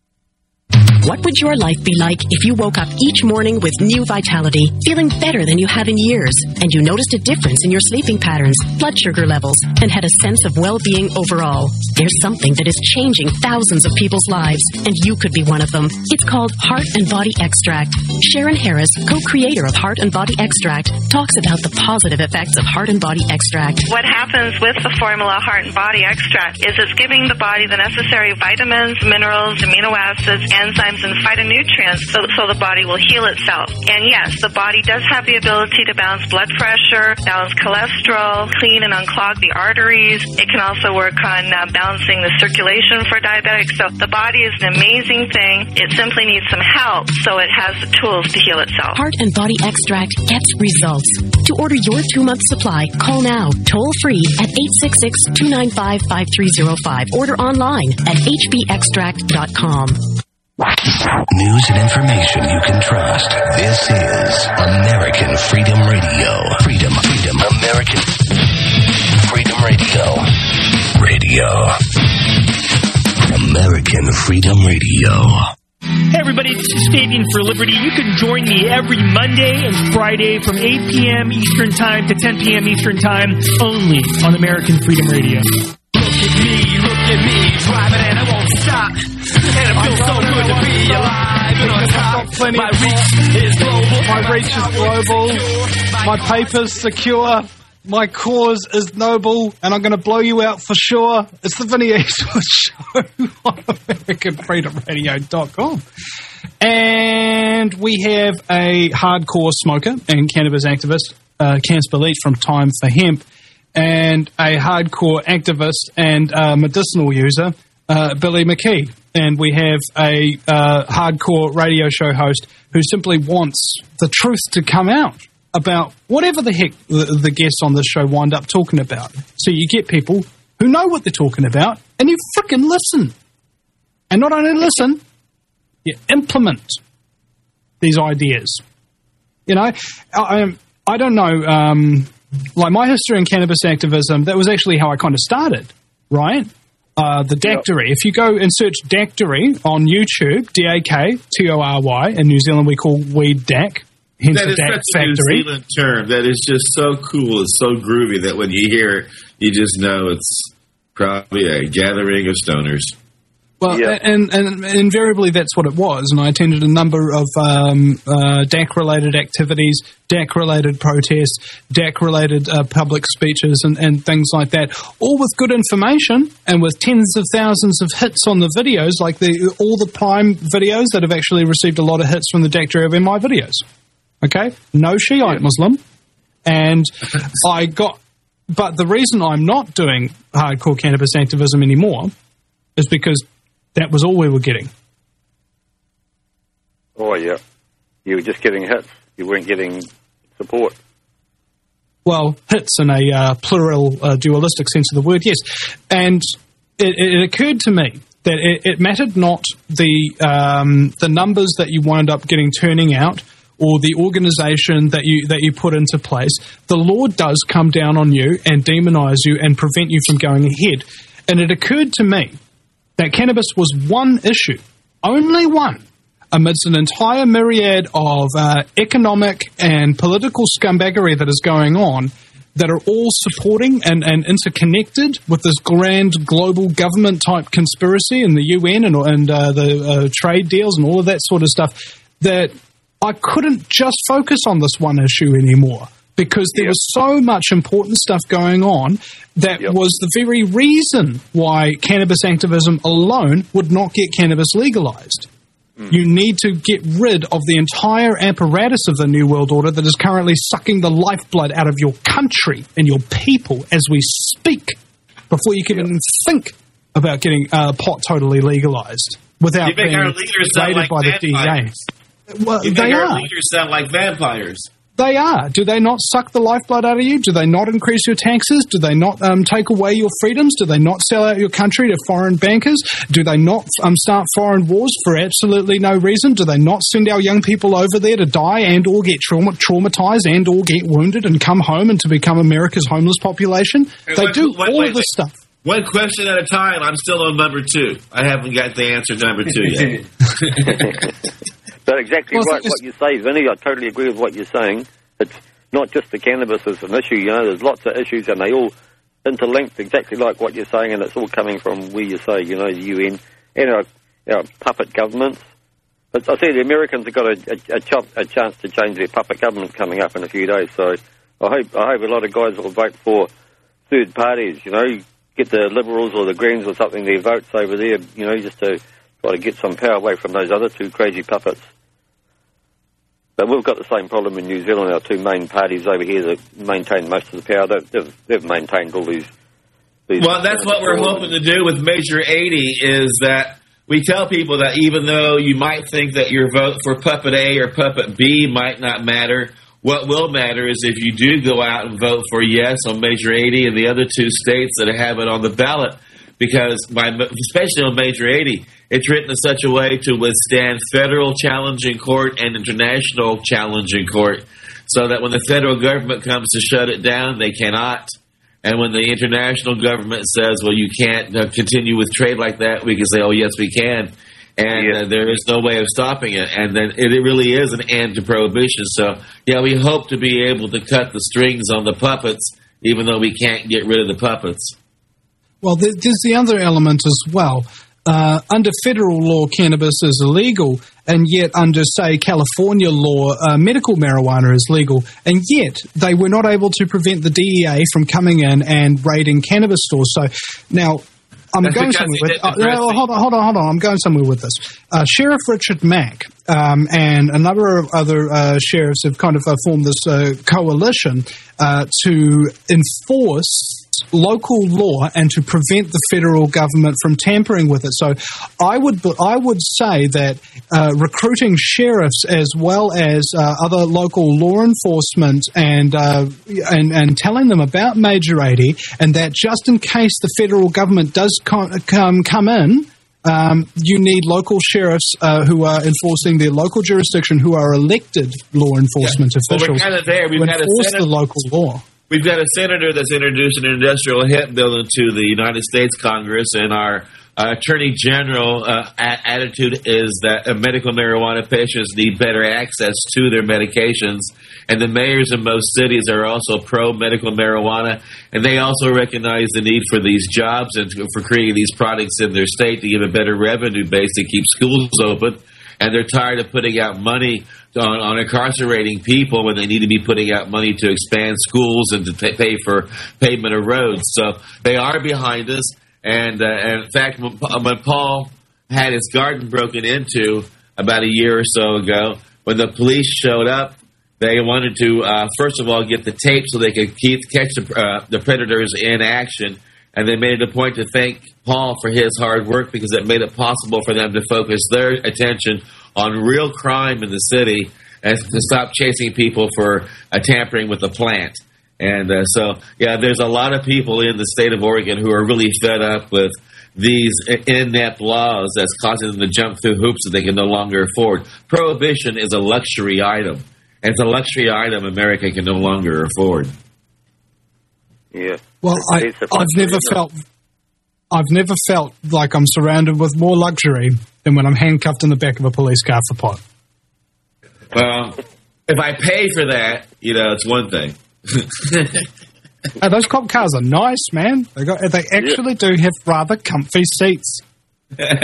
What would your life be like if you woke up each morning with new vitality, feeling better than you have in years, and you noticed a difference in your sleeping patterns, blood sugar levels, and had a sense of well-being overall? There's something that is changing thousands of people's lives, and you could be one of them. It's called Heart and Body Extract. Sharon Harris, co-creator of Heart and Body Extract, talks about the positive effects of Heart and Body Extract. What happens with the formula Heart and Body Extract is it's giving the body the necessary vitamins, minerals, amino acids, enzymes, and phytonutrients so, so the body will heal itself. And yes, the body does have the ability to balance blood pressure, balance cholesterol, clean and unclog the arteries. It can also work on uh, balancing the circulation for diabetics. So the body is an amazing thing. It simply needs some help so it has the tools to heal itself. Heart and Body Extract gets results. To order your two-month supply, call now, toll-free at eight six six, two nine five, five three zero five. Order online at h b extract dot com. News and information you can trust. This is American Freedom Radio. Freedom, freedom, American Freedom Radio. Radio. American Freedom Radio. Hey everybody, this is Fabian for Liberty. You can join me every Monday and Friday from eight p.m. Eastern Time to ten p.m. Eastern Time only on American Freedom Radio. Look at me, look at me, driving and I won't stop. And it feels so good to be alive and on top. My reach is global. My reach is global. My paper's secure. My cause is noble, and I'm going to blow you out for sure. It's the Vinnie Eastwood Show on American Freedom Radio dot com. And we have a hardcore smoker and cannabis activist, uh, Cansper Leach from Time for Hemp, and a hardcore activist and uh, medicinal user, uh, Billy McKee. And we have a uh, hardcore radio show host who simply wants the truth to come out about whatever the heck the, the guests on this show wind up talking about. So you get people who know what they're talking about, and you frickin' listen. And not only listen, you implement these ideas. You know, I, I don't know, um, like my history in cannabis activism, that was actually how I kind of started, right? Uh, the Dactory. If you go and search Dactory on YouTube, D A K T O R Y, in New Zealand we call weed Dac. Hence that the is Dac such a Factory. New Zealand term that is just so cool. It's so groovy that when you hear it, you just know it's probably a gathering of stoners. Well, and, and invariably that's what it was, and I attended a number of um, uh, D A C-related activities, D A C-related protests, D A C-related uh, public speeches and, and things like that, all with good information and with tens of thousands of hits on the videos, like the all the Prime videos that have actually received a lot of hits from the D A C J O M I videos. Okay? No Shiite Muslim. And I got... But the reason I'm not doing hardcore cannabis activism anymore is because that was all we were getting. Oh, yeah. You were just getting hits. You weren't getting support. Well, hits in a uh, plural, uh, dualistic sense of the word, yes. And it, it occurred to me that it, it mattered not the um, the numbers that you wound up getting turning out or the organisation that you that you put into place. The Lord does come down on you and demonise you and prevent you from going ahead. And it occurred to me that cannabis was one issue, only one, amidst an entire myriad of uh, economic and political scumbaggery that is going on, that are all supporting and, and interconnected with this grand global government-type conspiracy in the U N and, and uh, the uh, trade deals and all of that sort of stuff, that I couldn't just focus on this one issue anymore. Because there yep. was so much important stuff going on that yep. was the very reason why cannabis activism alone would not get cannabis legalized. Mm. You need to get rid of the entire apparatus of the New World Order that is currently sucking the lifeblood out of your country and your people as we speak before you can yep. even think about getting uh, pot totally legalized without being raided like by vampires. the D E A. Well, you they make our are. leaders sound like vampires. They are. Do they not suck the lifeblood out of you? Do they not increase your taxes? Do they not um, take away your freedoms? Do they not sell out your country to foreign bankers? Do they not um, start foreign wars for absolutely no reason? Do they not send our young people over there to die and or get trauma- traumatized and or get wounded and come home and to become America's homeless population? Hey, they wait, do wait, all wait, of this wait. stuff. One question at a time. I'm still on number two. I haven't got the answer to number two yet. But exactly Well, right, what you say, Vinny. I totally agree with what you're saying. It's not just the cannabis as an issue, you know, there's lots of issues and they all interlinked exactly like what you're saying, and it's all coming from where you say, you know, the U N and our, our puppet governments. But I see the Americans have got a, a, a, ch- a chance to change their puppet government coming up in a few days, so I hope I hope a lot of guys will vote for third parties, you know, get the Liberals or the Greens or something, their votes over there, you know, just to try to get some power away from those other two crazy puppets. But we've got the same problem in New Zealand. Our two main parties over here that maintain most of the power, they've, they've, they've maintained all these, these... Well, that's what we're hoping to do with Measure eighty, is that we tell people that even though you might think that your vote for Puppet A or Puppet B might not matter, what will matter is if you do go out and vote for yes on Measure eighty and the other two states that have it on the ballot, because by, especially on Measure eighty, it's written in such a way to withstand federal challenge in court and international challenge in court, so that when the federal government comes to shut it down, they cannot. And when the international government says, well, you can't uh, continue with trade like that, we can say, oh, yes, we can. And yeah. uh, there is no way of stopping it. And then it, it really is an end to prohibition. So, yeah, we hope to be able to cut the strings on the puppets, even though we can't get rid of the puppets. Well, there's the other element as well. Uh, under federal law, cannabis is illegal, and yet under, say, California law, uh, medical marijuana is legal, and yet they were not able to prevent the D E A from coming in and raiding cannabis stores. So now, I'm That's going somewhere with uh, no, hold on, hold on, hold on. I'm going somewhere with this. Uh, Sheriff Richard Mack um, and a number of other uh, sheriffs have kind of uh, formed this uh, coalition uh, to enforce local law and to prevent the federal government from tampering with it. So I would I would say that uh, recruiting sheriffs as well as uh, other local law enforcement and, uh, and and telling them about Major eighty, and that just in case the federal government does come come, come in, um, you need local sheriffs uh, who are enforcing their local jurisdiction, who are elected law enforcement yeah. officials, well, we're kind of there. We've to got enforce a Senate- the local law. We've got a senator that's introduced an industrial hemp bill into the United States Congress, and our uh, Attorney General uh, a- attitude is that uh, medical marijuana patients need better access to their medications, and the mayors in most cities are also pro-medical marijuana, and they also recognize the need for these jobs and for creating these products in their state to give a better revenue base to keep schools open, and they're tired of putting out money on, on incarcerating people when they need to be putting out money to expand schools and to t- pay for pavement of roads. So they are behind us. And, uh, and in fact, when, when Paul had his garden broken into about a year or so ago, when the police showed up, they wanted to, uh, first of all, get the tape so they could keep, catch the, uh, the predators in action. And they made it a point to thank Paul for his hard work because it made it possible for them to focus their attention on real crime in the city and to stop chasing people for uh, tampering with the plant. And uh, so, yeah, there's a lot of people in the state of Oregon who are really fed up with these inept laws that's causing them to jump through hoops that they can no longer afford. Prohibition is a luxury item, and it's a luxury item America can no longer afford. Yeah. Well, I, I've never felt, I've never felt like I'm surrounded with more luxury than when I'm handcuffed in the back of a police car for pot. Well, if I pay for that, you know, it's one thing. Hey, those cop cars are nice, man. They got, they actually yeah. do have rather comfy seats. And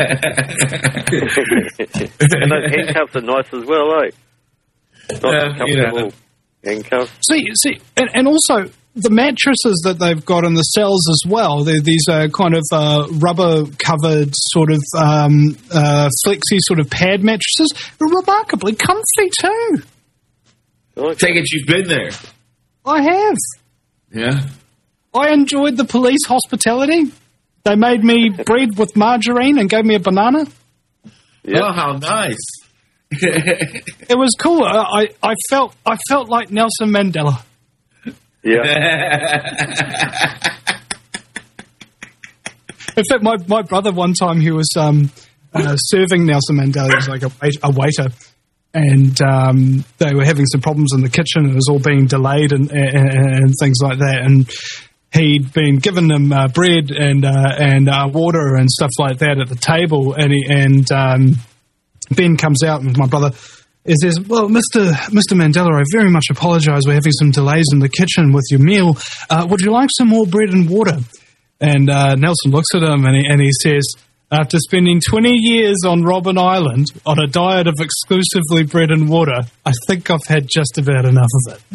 those handcuffs are nice as well, eh? Not Uh, you know. comfortable handcuffs. See, see, and, and also the mattresses that they've got in the cells as well. They're these uh, kind of uh, rubber-covered sort of um, uh, flexy sort of pad mattresses. They're remarkably comfy too. Take it you've been there. I have. Yeah. I enjoyed the police hospitality. They made me bread with margarine and gave me a banana. Yeah. Oh, how nice. It was cool. I, I felt I felt like Nelson Mandela. Yeah. In fact, my, my brother one time he was um, uh, serving Nelson Mandela. He was like a, wait, a waiter, and um, they were having some problems in the kitchen. It was all being delayed and and, and things like that. And he'd been giving them uh, bread and uh, and uh, water and stuff like that at the table, and he, and um, Ben comes out and my brother. It says, well, Mister Mister Mandela, I very much apologise. We're having some delays in the kitchen with your meal. Uh, would you like some more bread and water? And uh, Nelson looks at him and he, and he says, after spending twenty years on Robben Island on a diet of exclusively bread and water, I think I've had just about enough of it.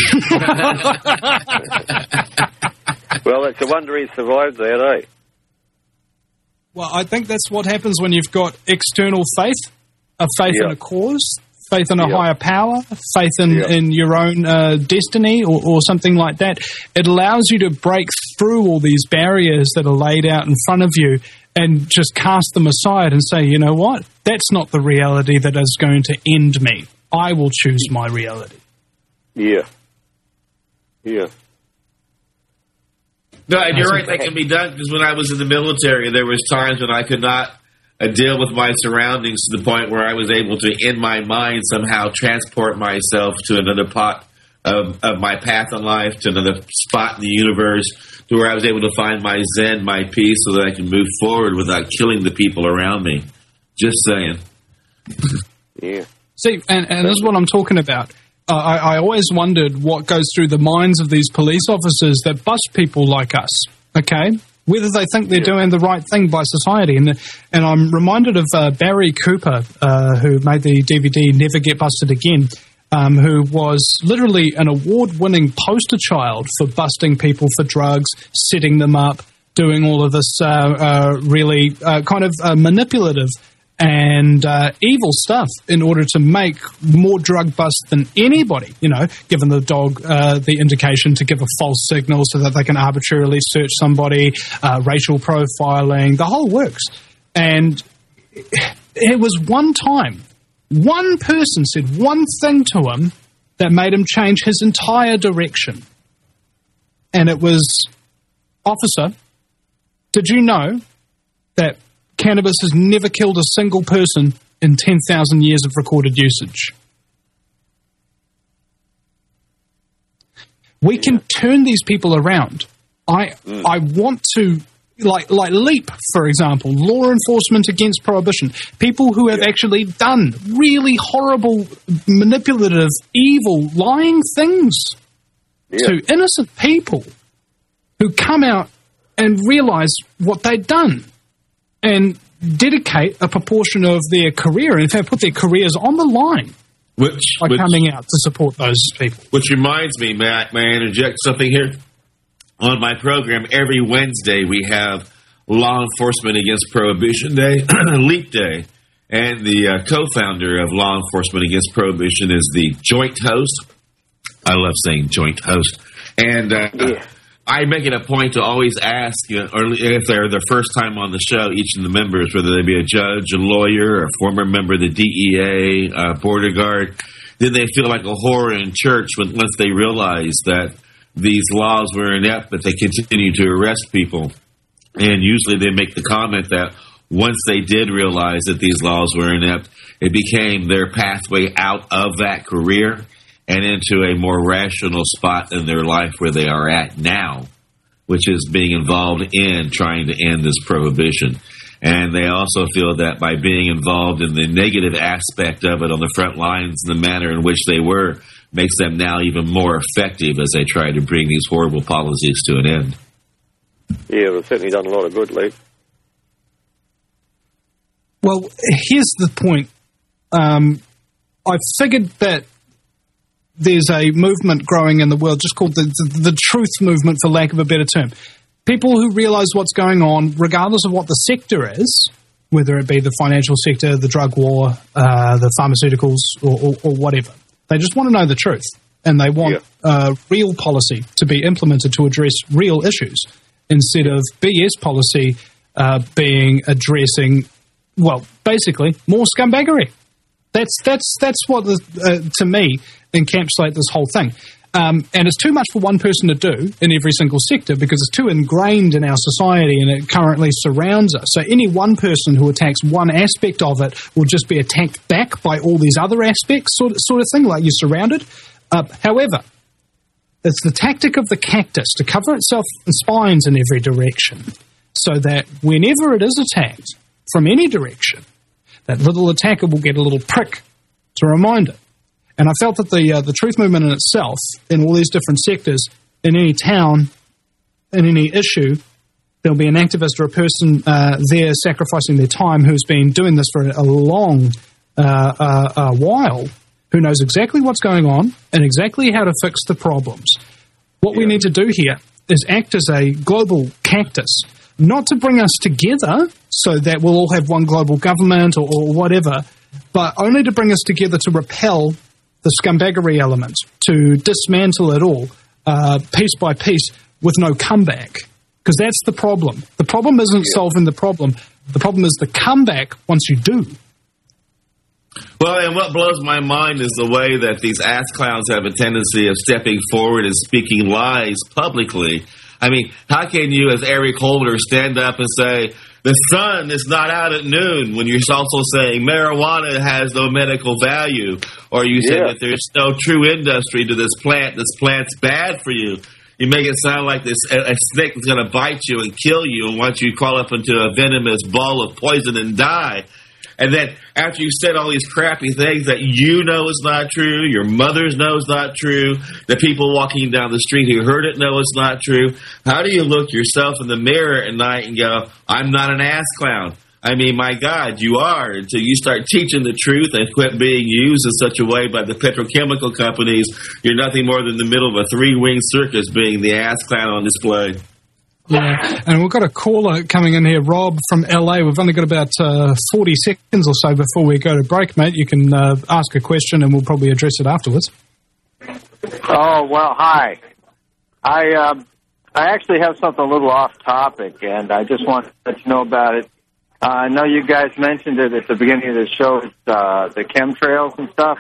Well, it's a wonder he survived that, eh? Well, I think that's what happens when you've got external faith, a faith Yeah. in a cause, faith in a Yeah. higher power, faith in, Yeah. in your own uh, destiny or, or something like that. It allows you to break through all these barriers that are laid out in front of you and just cast them aside and say, you know what? That's not the reality that is going to end me. I will choose my reality. Yeah. Yeah. No, and you're right, that can be done, because when I was in the military, there was times when I could not uh, deal with my surroundings to the point where I was able to, in my mind, somehow transport myself to another part of, of my path in life, to another spot in the universe, to where I was able to find my zen, my peace, so that I can move forward without killing the people around me. Just saying. Yeah. See, and, and this is what I'm talking about. Uh, I, I always wondered what goes through the minds of these police officers that bust people like us, okay? Whether they think they're doing the right thing by society. And and I'm reminded of uh, Barry Cooper, uh, who made the D V D Never Get Busted Again, um, who was literally an award-winning poster child for busting people for drugs, setting them up, doing all of this uh, uh, really uh, kind of uh, manipulative and uh, evil stuff in order to make more drug busts than anybody, you know, giving the dog uh, the indication to give a false signal so that they can arbitrarily search somebody, uh, racial profiling, the whole works. And it was one time, one person said one thing to him that made him change his entire direction. And it was, officer, did you know that cannabis has never killed a single person in ten thousand years of recorded usage? We can turn these people around. I I want to like like LEAP, for example, law enforcement against prohibition. People who have actually done really horrible, manipulative, evil, lying things Yeah. to innocent people who come out and realise what they'd done and dedicate a proportion of their career, in fact, put their careers on the line Which, by which, coming out to support those people. which reminds me, may I, may I interject something here? On my program, every Wednesday we have Law Enforcement Against Prohibition Day, LEAP Day, and the uh, co-founder of Law Enforcement Against Prohibition is the joint host. I love saying joint host. And uh, yeah. I make it a point to always ask, you know, or if they're the first time on the show, each of the members, whether they be a judge, a lawyer, a former member of the D E A, uh, border guard, then they feel like a whore in church when, once they realize that these laws were inept, but they continue to arrest people. And usually they make the comment that once they did realize that these laws were inept, it became their pathway out of that career and into a more rational spot in their life where they are at now, which is being involved in trying to end this prohibition. And they also feel that by being involved in the negative aspect of it on the front lines and the manner in which they were, makes them now even more effective as they try to bring these horrible policies to an end. Yeah, we've certainly done a lot of good, Lee. Well, here's the point. Um, I figured that there's a movement growing in the world just called the, the, the truth movement, for lack of a better term. People who realise what's going on, regardless of what the sector is, whether it be the financial sector, the drug war, uh, the pharmaceuticals, or, or, or whatever. They just want to know the truth, and they want yeah. uh, real policy to be implemented to address real issues instead of B S policy uh, being addressing, well, basically more scumbaggery. That's that's that's what the, uh, to me encapsulate this whole thing. Um, and it's too much for one person to do in every single sector because it's too ingrained in our society and it currently surrounds us. So any one person who attacks one aspect of it will just be attacked back by all these other aspects, sort of, sort of thing, like you're surrounded. Uh, however, it's the tactic of the cactus to cover itself in spines in every direction so that whenever it is attacked from any direction, that little attacker will get a little prick to remind it. And I felt that the uh, the truth movement in itself, in all these different sectors, in any town, in any issue, there'll be an activist or a person uh, there sacrificing their time who's been doing this for a long uh, uh, uh, while, who knows exactly what's going on and exactly how to fix the problems. What we need to do here is act as a global cactus, not to bring us together so that we'll all have one global government or, or whatever, but only to bring us together to repel the scumbaggery element, to dismantle it all, uh, piece by piece, with no comeback. Because that's the problem. The problem isn't yeah. solving the problem. The problem is the comeback once you do. Well, and what blows my mind is the way that these ass clowns have a tendency of stepping forward and speaking lies publicly. I mean, how can you, as Eric Holder, stand up and say, the sun is not out at noon, when you're also saying marijuana has no medical value, or you say yeah. that there's no true industry to this plant, this plant's bad for you. You make it sound like this a, a snake is going to bite you and kill you and want you to crawl up into a venomous ball of poison and die. And then after you've said all these crappy things that you know is not true, your mother's know is not true, the people walking down the street who heard it know it's not true, how do you look yourself in the mirror at night and go, I'm not an ass clown? I mean, my God, you are, until you start teaching the truth and quit being used in such a way by the petrochemical companies. You're nothing more than the middle of a three-winged circus being the ass clown on display. Yeah, and we've got a caller coming in here, Rob from L A. We've only got about uh, forty seconds or so before we go to break, mate. You can uh, ask a question and we'll probably address it afterwards. Oh, well, hi. I um, I actually have something a little off topic, and I just want to let you know about it. Uh, I know you guys mentioned it at the beginning of the show, uh, the chemtrails and stuff.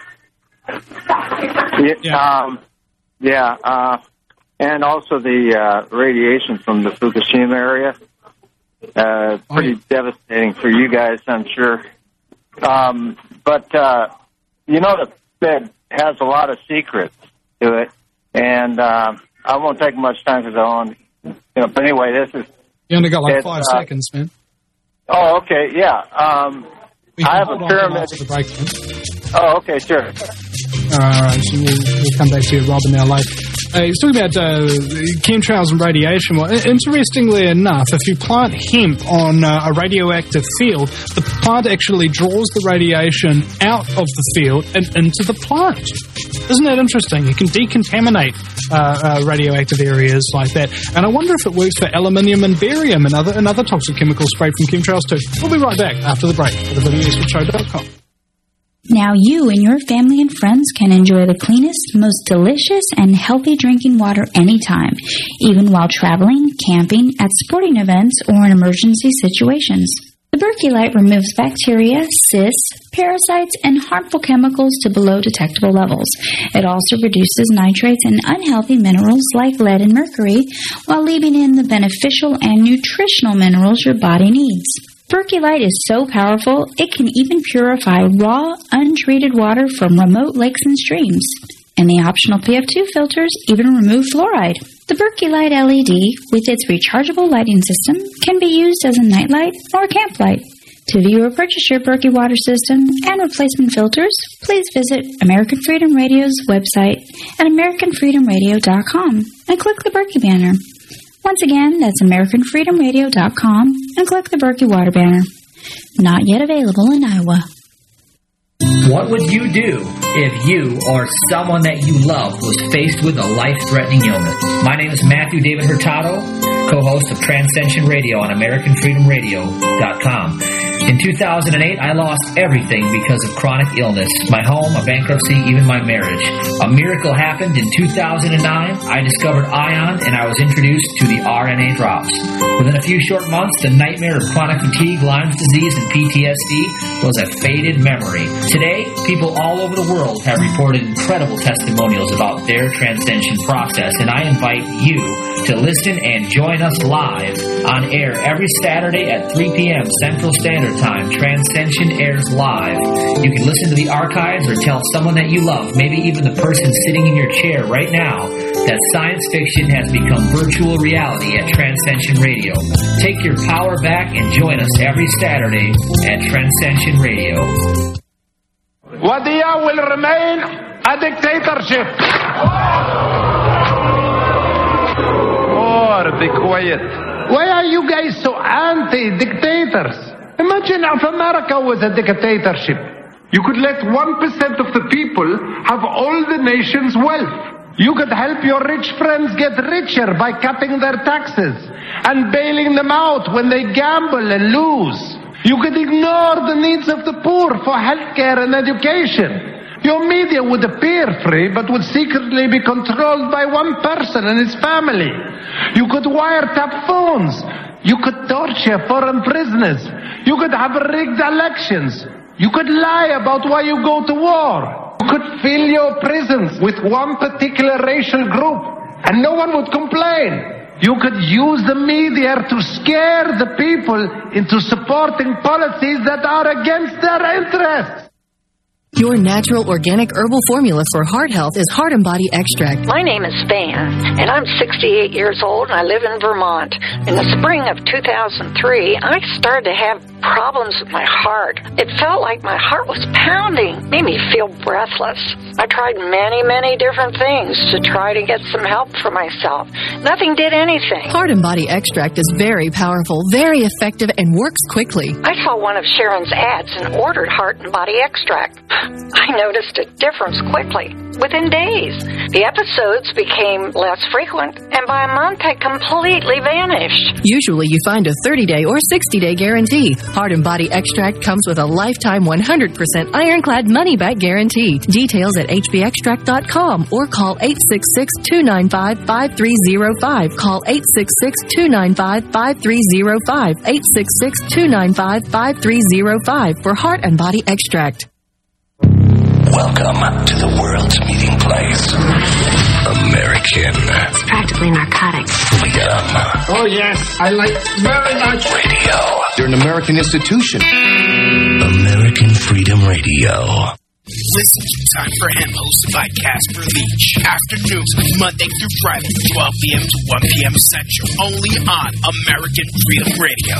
Yeah. Um, yeah, uh, and also the uh, radiation from the Fukushima area. Uh, pretty oh, yeah. devastating for you guys, I'm sure. Um, but, uh, you know, the Fed has a lot of secrets to it, and uh, I won't take much time because I want, you know, but anyway, this is, You only got like It's, five uh, seconds, man. Oh, okay, yeah. Um, We I can have hold a on till pyramid. after the break, man. Oh, okay, sure. All right, all right. So we'll, we'll come back to you, Robin, now later. Uh, he's talking about uh, chemtrails and radiation. Well, interestingly enough, if you plant hemp on uh, a radioactive field, the plant actually draws the radiation out of the field and into the plant. Isn't that interesting? You can decontaminate uh, uh, radioactive areas like that. And I wonder if it works for aluminium and barium and other, and other toxic chemicals sprayed from chemtrails too. We'll be right back after the break at the Vinny Eastwood Show dot com. Now you and your family and friends can enjoy the cleanest, most delicious, and healthy drinking water anytime, even while traveling, camping, at sporting events, or in emergency situations. The Berkey Light removes bacteria, cysts, parasites, and harmful chemicals to below detectable levels. It also reduces nitrates and unhealthy minerals like lead and mercury, while leaving in the beneficial and nutritional minerals your body needs. Berkey Light is so powerful, it can even purify raw, untreated water from remote lakes and streams. And the optional P F two filters even remove fluoride. The Berkey Light L E D, with its rechargeable lighting system, can be used as a nightlight or camp light. To view or purchase your Berkey water system and replacement filters, please visit American Freedom Radio's website at american freedom radio dot com and click the Berkey banner. Once again, that's american freedom radio dot com and click the Berkey water banner. Not yet available in Iowa. What would you do if you or someone that you love was faced with a life-threatening illness? My name is Matthew David Hurtado, co-host of Transcension Radio on american freedom radio dot com. In two thousand eight, I lost everything because of chronic illness. My home, a bankruptcy, even my marriage. A miracle happened in two thousand nine. I discovered ION, and I was introduced to the R N A drops. Within a few short months, the nightmare of chronic fatigue, Lyme's disease, and P T S D was a faded memory. Today, people all over the world have reported incredible testimonials about their transcension process, and I invite you to listen and join us live on air every Saturday at three p.m. Central Standard Time. Transcension airs live. You can listen to the archives or tell someone that you love, maybe even the person sitting in your chair right now, that science fiction has become virtual reality at Transcension Radio. Take your power back and join us every Saturday at Transcension Radio. Wadiya will remain a dictatorship. Oh, be quiet. Why are you guys so anti-dictators? Imagine if America was a dictatorship. You could let one percent of the people have all the nation's wealth. You could help your rich friends get richer by cutting their taxes and bailing them out when they gamble and lose. You could ignore the needs of the poor for healthcare and education. Your media would appear free, but would secretly be controlled by one person and his family. You could wiretap phones. You could torture foreign prisoners. You could have rigged elections. You could lie about why you go to war. You could fill your prisons with one particular racial group, and no one would complain. You could use the media to scare the people into supporting policies that are against their interests. Your natural organic herbal formula for heart health is Heart and Body Extract. My name is Van, and I'm sixty-eight years old, and I live in Vermont. In the spring of two thousand three, I started to have problems with my heart. It felt like my heart was pounding, made me feel breathless. I tried many, many different things to try to get some help for myself. Nothing did anything. Heart and Body Extract is very powerful, very effective, and works quickly. I saw one of Sharon's ads and ordered Heart and Body Extract. I noticed a difference quickly, within days. The episodes became less frequent, and by a month had completely vanished. Usually you find a thirty-day or sixty-day guarantee. Heart and Body Extract comes with a lifetime one hundred percent ironclad money-back guarantee. Details at h b extract dot com or call eight six six, two nine five, five three zero five. Call eight six six, two nine five, five three zero five. eight six six, two nine five, five three zero five for Heart and Body Extract. Welcome to the world's meeting place. American. It's practically narcotic. Freedom. Oh, yes, I like very much. Radio. You're an American institution. American Freedom Radio. Listen to Time for Him, hosted by Casper Leach. Afternoons, Monday through Friday, twelve p.m. to one p.m. Central, only on American Freedom Radio.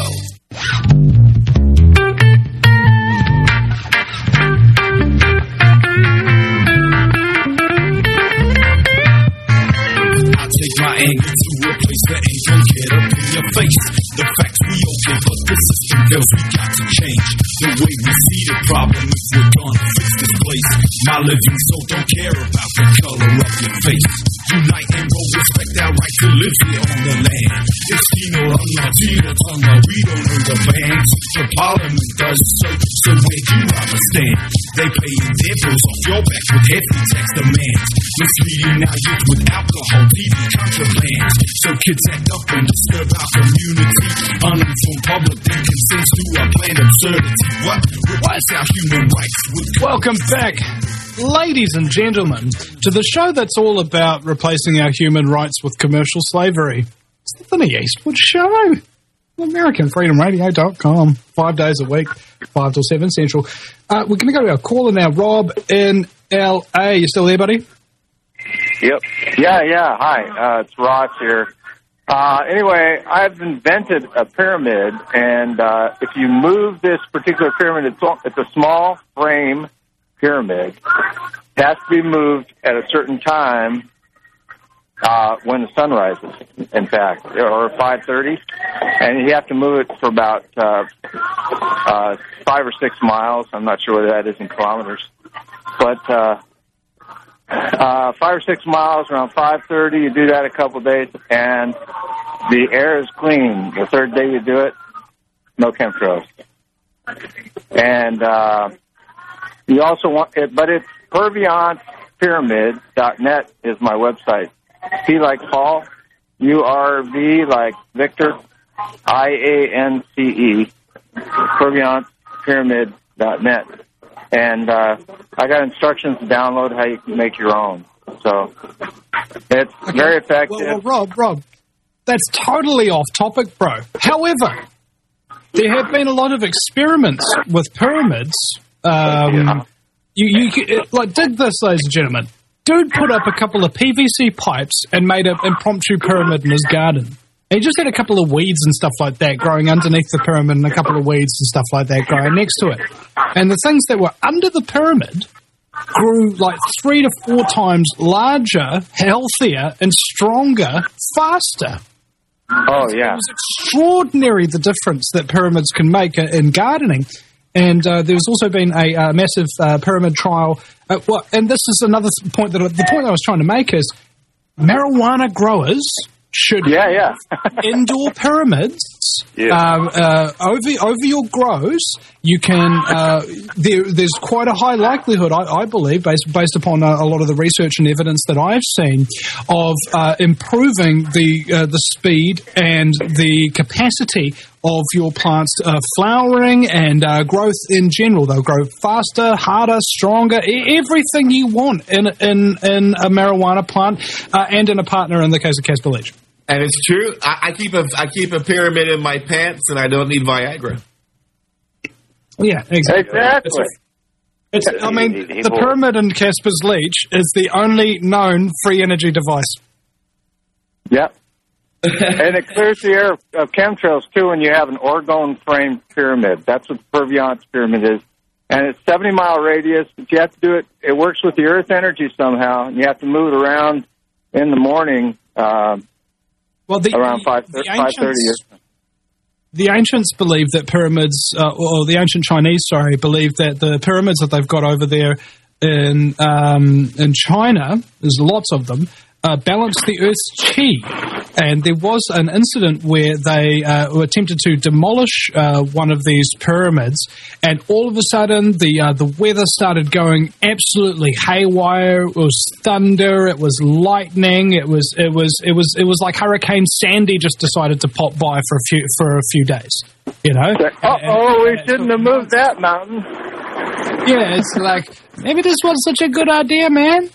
I take my anger to a place that ain't gonna get up in your face. The facts we okay, but the system feels we got to change. The way we see the problem if we're gonna fix this place. My living soul don't care about the color of your face. Unite and go respect our right to live here on the land. It's Tino on my Tino Tonga, we don't know the bands. The parliament does so, so where do I stand? They paying their bills off your back with heavy tax demands. Misleading our youth with alcohol, T V contrabands. So kids act up and disturb our community. Uninformed public then consents to our plain absurdity. What? Why is our human rights? Welcome back, ladies and gentlemen, to the show that's all about replacing our human rights with commercial slavery. It's the Vinny Eastwood Show. American Freedom Radio dot com. Five days a week, five till seven Central. Uh, we're going to go to our caller now, Rob in L A. You still there, buddy? Yep. Yeah, yeah. Hi, uh, it's Ross here. Uh, anyway, I've invented a pyramid, and uh, if you move this particular pyramid, it's, it's a small frame pyramid. It has to be moved at a certain time uh, when the sun rises, in fact, or five thirty, and you have to move it for about uh, uh, five or six miles. I'm not sure what that is in kilometers, but uh, uh, five or six miles around five thirty. You do that a couple of days, and the air is clean. The third day you do it, no chemtrails, and uh, you also want it, but it's Purviance Pyramid dot net is my website. P like Paul, U R V like Victor, I A N C E, Purviance Pyramid dot net. And uh, I got instructions to download how you can make your own. So it's okay. Very effective. Well, well, Rob, Rob, that's totally off topic, bro. However, there have been a lot of experiments with pyramids. Um, yeah. You, you like dig this, ladies and gentlemen. Dude put up a couple of P V C pipes and made an impromptu pyramid in his garden. He just had a couple of weeds and stuff like that growing underneath the pyramid and a couple of weeds and stuff like that growing next to it. And the things that were under the pyramid grew like three to four times larger, healthier, and stronger, faster. Oh, yeah. It was extraordinary, the difference that pyramids can make in gardening. And uh, there's also been a uh, massive uh, pyramid trial. Uh, well, and this is another point that the point I was trying to make is marijuana growers should yeah, yeah. indoor pyramids yeah. um, uh, over over your grows. You can uh, there, there's quite a high likelihood, I, I believe, based based upon a, a lot of the research and evidence that I've seen, of uh, improving the uh, the speed and the capacity of your plants uh, flowering and uh, growth in general. They'll grow faster, harder, stronger, e- everything you want in in in a marijuana plant uh, and in a partner in the case of Casper Leach. And it's true. I, I keep a I keep a pyramid in my pants, and I don't need Viagra. Yeah, exactly. Exactly. It's, it's, I mean, the pyramid in Casper's Leach is the only known free energy device. Yep. And it clears the air of chemtrails, too, when you have an orgone frame pyramid. That's what the Purviance pyramid is. And it's seventy-mile radius, but you have to do it. It works with the earth energy somehow, and you have to move it around in the morning uh, well, the, around five thirty. The ancients believe that pyramids, uh, or the ancient Chinese, sorry, believe that the pyramids that they've got over there in um, in China, there's lots of them, uh, balance the Earth's chi. And there was an incident where they uh, were attempted to demolish uh, one of these pyramids, and all of a sudden the uh, the weather started going absolutely haywire. It was thunder, it was lightning, it was it was it was it was like Hurricane Sandy just decided to pop by for a few for a few days. You know? Oh, oh we shouldn't have moved that mountain. Yeah, it's like maybe this wasn't such a good idea, man.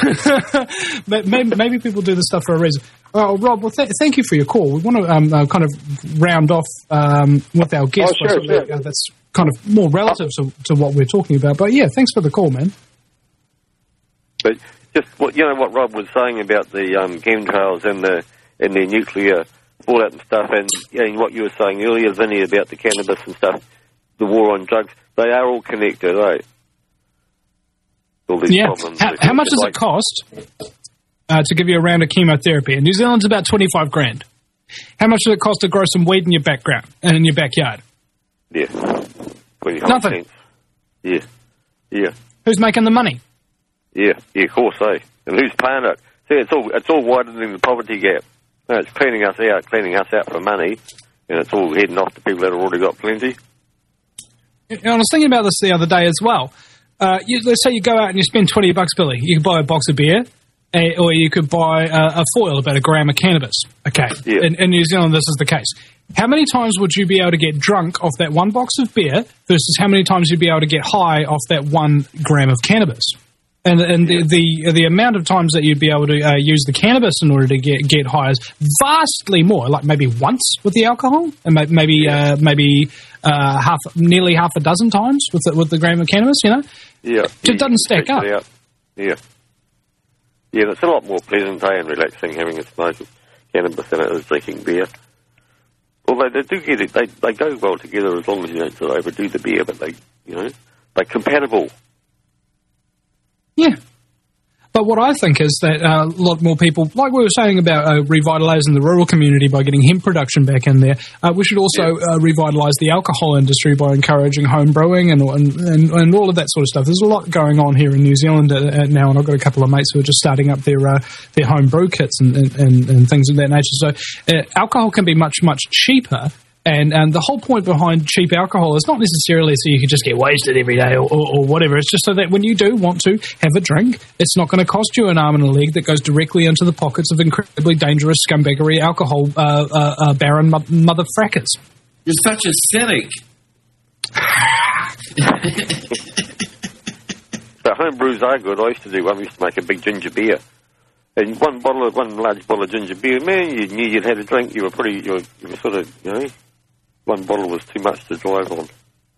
maybe, maybe people do this stuff for a reason. Oh, Rob, well, th- thank you for your call. We want to um, uh, kind of round off um, with our guest. Oh, sure, sure. Uh, that's kind of more relative to, to what we're talking about. But yeah, thanks for the call, man. But just what you know, what Rob was saying about the um, chemtrails and the and the nuclear fallout and stuff, and, and what you were saying earlier, Vinny, about the cannabis and stuff, the war on drugs, they are all connected, right? All these Yeah. problems. How, how much does like, it cost uh, to give you a round of chemotherapy? In New Zealand's about twenty-five grand. How much does it cost to grow some weed in your background and in your backyard? Yeah. twenty-five Nothing. cents. Yeah. Yeah. Who's making the money? Yeah. Yeah, of course, eh? And who's paying it? See, it's all it's all widening the poverty gap. No, it's cleaning us out, cleaning us out for money, and it's all heading off to people that have already got plenty. And I was thinking about this the other day as well. Uh, you, let's say you go out and you spend twenty bucks, Billy. You could buy a box of beer, uh, or you could buy a, a foil, about a gram of cannabis. Okay. Yeah. In, in New Zealand, this is the case. How many times would you be able to get drunk off that one box of beer versus how many times you'd be able to get high off that one gram of cannabis? And, and the, the the amount of times that you'd be able to uh, use the cannabis in order to get, get high is vastly more. Like maybe once with the alcohol, and may, maybe uh, maybe uh, half, nearly half a dozen times with the, with the gram of cannabis. You know, Yeah. it doesn't stack up. Out. Yeah. Yeah, it's a lot more pleasant, eh, and relaxing having a smoke of cannabis than it is drinking beer. Although they do get it, they they go well together as long as you don't sort of overdo the beer, but they, you know, they're compatible. Yeah. But what I think is that uh, a lot more people, like we were saying about uh, revitalising the rural community by getting hemp production back in there, uh, we should also yeah. uh, revitalise the alcohol industry by encouraging home brewing and, and, and, and all of that sort of stuff. There's a lot going on here in New Zealand uh, now, and I've got a couple of mates who are just starting up their uh, their home brew kits and, and, and things of that nature. So uh, alcohol can be much, much cheaper. And and the whole point behind cheap alcohol is not necessarily so you can just get wasted every day or, or, or whatever. It's just so that when you do want to have a drink, it's not going to cost you an arm and a leg that goes directly into the pockets of incredibly dangerous scumbaggery alcohol uh, uh, uh, baron mo- mother frackers. You're such a cynic. So home brews are good. I used to do one. We used to make a big ginger beer. And one bottle of, one large bottle of ginger beer, man, you knew you'd had a drink. You were pretty, you were, you were sort of, you know, one bottle was too much to drive on.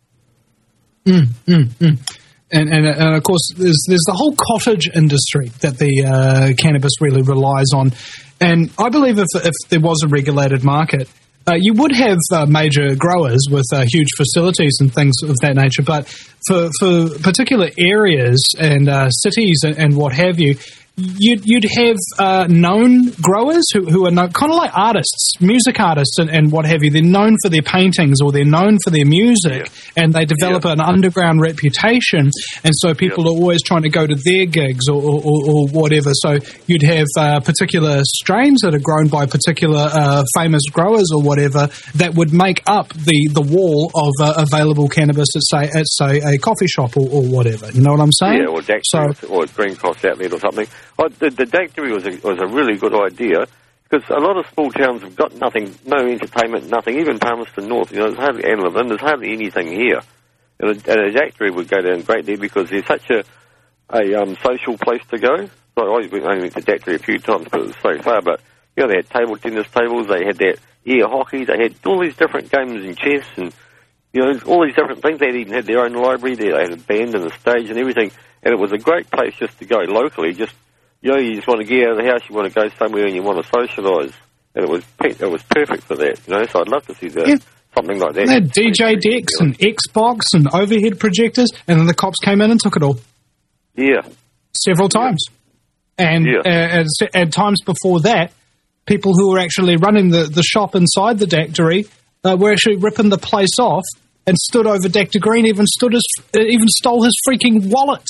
Mm, mm, mm. And, and, and of course, there's there's the whole cottage industry that the uh, cannabis really relies on. And I believe if if there was a regulated market, uh, you would have uh, major growers with uh, huge facilities and things of that nature. But for for particular areas and uh, cities and, and what have you, You'd, you'd have uh, known growers who, who are known, kind of like artists, music artists and, and what have you. They're known for their paintings or they're known for their music, yeah. and they develop yeah. an underground reputation, and so people yeah. are always trying to go to their gigs or, or, or whatever. So you'd have uh, particular strains that are grown by particular uh, famous growers or whatever that would make up the, the wall of uh, available cannabis at, say, at, say, a coffee shop or, or whatever. You know what I'm saying? Yeah, or Daiquiri so, or Green Cross Outlet or something. Oh, the, the Daiquiri was a, was a really good idea because a lot of small towns have got nothing, no entertainment, nothing. Even Palmerston North, you know, there's hardly, and Levin, there's hardly anything here. And a, and a Daiquiri would go down great there because there's such a a um, social place to go. So I only went to Daiquiri a few times because it was so far, but you know, they had table tennis tables, they had that air hockey, they had all these different games and chess and you know, all these different things. They even had their own library there. They had a band and a stage and everything, and it was a great place just to go locally. Just You know, you just want to get out of the house, you want to go somewhere and you want to socialise. And it was it was perfect for that, you know, so I'd love to see that, yeah. something like that. They had D J decks and Xbox and overhead projectors, and then the cops came in and took it all. Yeah. Several times. Yeah. And yeah. Uh, at, at times before that, people who were actually running the, the shop inside the Daiquiri uh, were actually ripping the place off and stood over Doctor Green, even, stood his, uh, even stole his freaking wallet.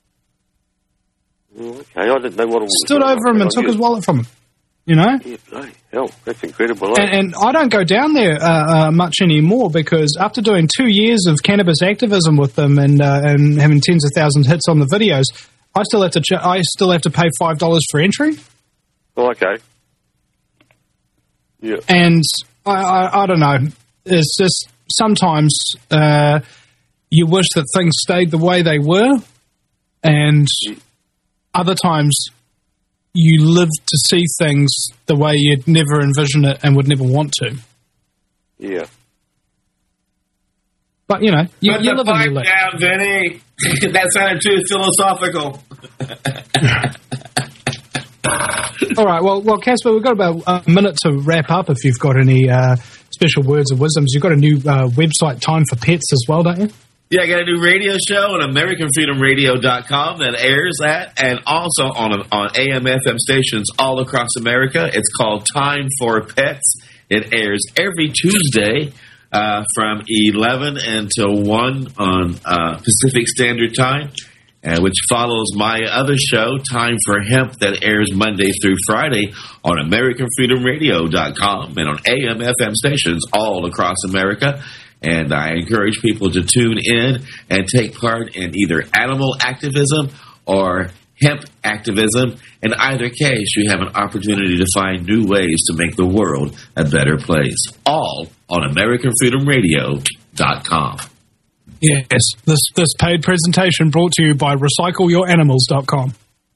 Okay, I didn't know what it was. Stood over him and took his wallet from him. You know? Yeah, bloody hell, that's incredible. And, and I don't go down there uh, uh, much anymore because after doing two years of cannabis activism with them and uh, and having tens of thousands of hits on the videos, I still have to ch- I still have to pay five dollars for entry. Oh, okay. Yeah. And I, I, I don't know. It's just sometimes uh, you wish that things stayed the way they were, and yeah. other times you live to see things the way you'd never envision it and would never want to. Yeah. But, you know, you, Put you the live and you pipe live. down, Vinny. That sounded too philosophical. All right, well, well, Casper, we've got about a minute to wrap up if you've got any uh, special words of wisdoms. You've got a new uh, website, Time for Pets, as well, don't you? Yeah, I got a new radio show on American Freedom Radio dot com that airs that, and also on on A M F M stations all across America. It's called Time for Pets. It airs every Tuesday uh, from eleven until one on uh, Pacific Standard Time, uh, which follows my other show, Time for Hemp, that airs Monday through Friday on American Freedom Radio dot com and on A M F M stations all across America. And I encourage people to tune in and take part in either animal activism or hemp activism. In either case, you have an opportunity to find new ways to make the world a better place. All on American Freedom Radio dot com. Yes, this this paid presentation brought to you by recycle your animals dot com.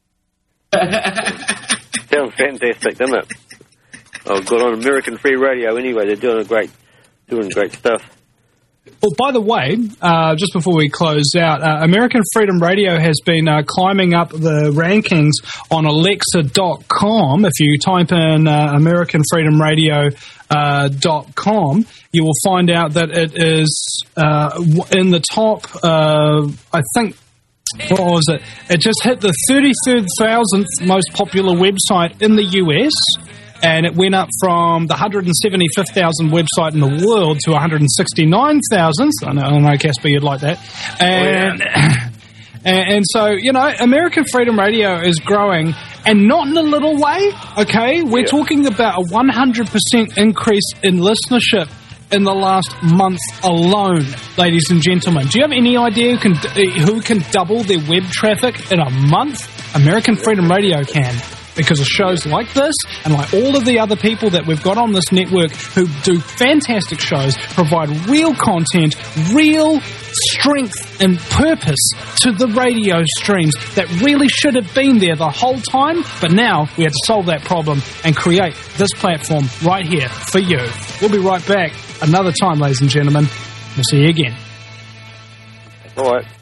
Sounds fantastic, doesn't it? I've got on American Free Radio anyway. They're doing a great, doing great stuff. Well, by the way, uh, just before we close out, uh, American Freedom Radio has been uh, climbing up the rankings on Alexa dot com. If you type in uh, American Freedom Radio dot com, uh, you will find out that it is uh, in the top, uh, I think, what was it? It just hit the thirty-third thousandth most popular website in the U S, and it went up from the one hundred seventy-fifth thousandth website in the world to one hundred sixty-nine thousandth. I know, I know, Casper, you'd like that. And, oh, yeah. and, and so, you know, American Freedom Radio is growing, and not in a little way, okay? We're yeah. talking about a one hundred percent increase in listenership in the last month alone, ladies and gentlemen. Do you have any idea who can, who can double their web traffic in a month? American Freedom Radio can. Because of shows like this and like all of the other people that we've got on this network who do fantastic shows, provide real content, real strength and purpose to the radio streams that really should have been there the whole time, but now we have to solve that problem and create this platform right here for you. We'll be right back another time, ladies and gentlemen. We'll see you again. All right.